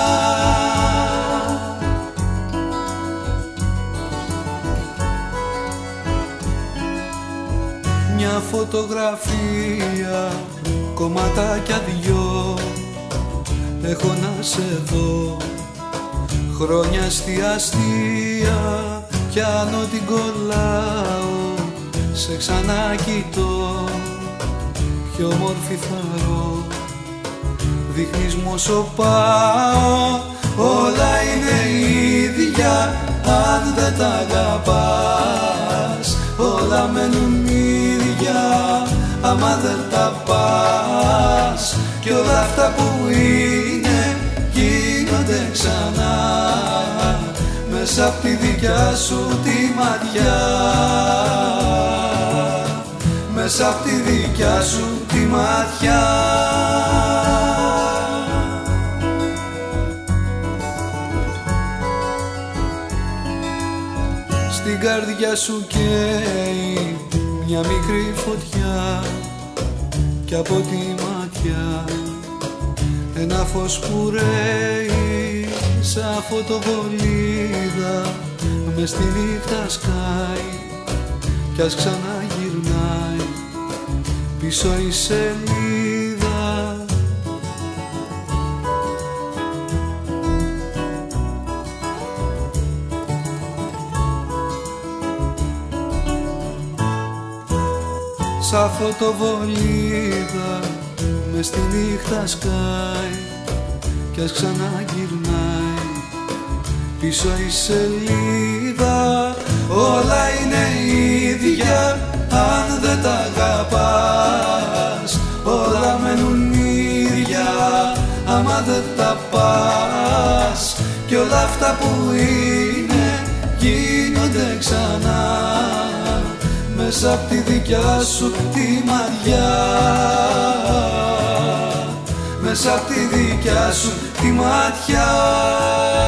Μια φωτογραφία, κομματάκια δυο, έχω να σε δω. Χρόνια αστεία, πιάνω την κολλάω, σε ξανακοιτώ, πιο όμορφη θαρώ. Δείχνεις μου όσο πάω, όλα είναι ίδια αν δεν τα αγαπάς. Όλα μένουν ίδια άμα δεν τα πας. Κι όλα αυτά που είναι γίνονται ξανά μέσα απ' τη δικιά σου τη ματιά. Μέσα απ' τη δικιά σου τη ματιά. Στην καρδιά σου καίει μια μικρή φωτιά κι από τη ματιά ένα φως που ρέει σαν φωτοβολίδα μες στη νύχτα σκάει κι ας ξαναγυρνάει πίσω η σελίδα. Σαν φωτοβολίδα μες στη νύχτα σκάει κι ας ξαναγυρνάει πίσω η σελίδα. Όλα είναι ίδια αν δεν τα αγαπάς. Όλα μένουν ίδια άμα δεν τα πας. Κι όλα αυτά που είναι γίνονται ξανά μέσα απ' τη δικιά σου τη ματιά. Μέσα απ' τη δικιά σου τη ματιά.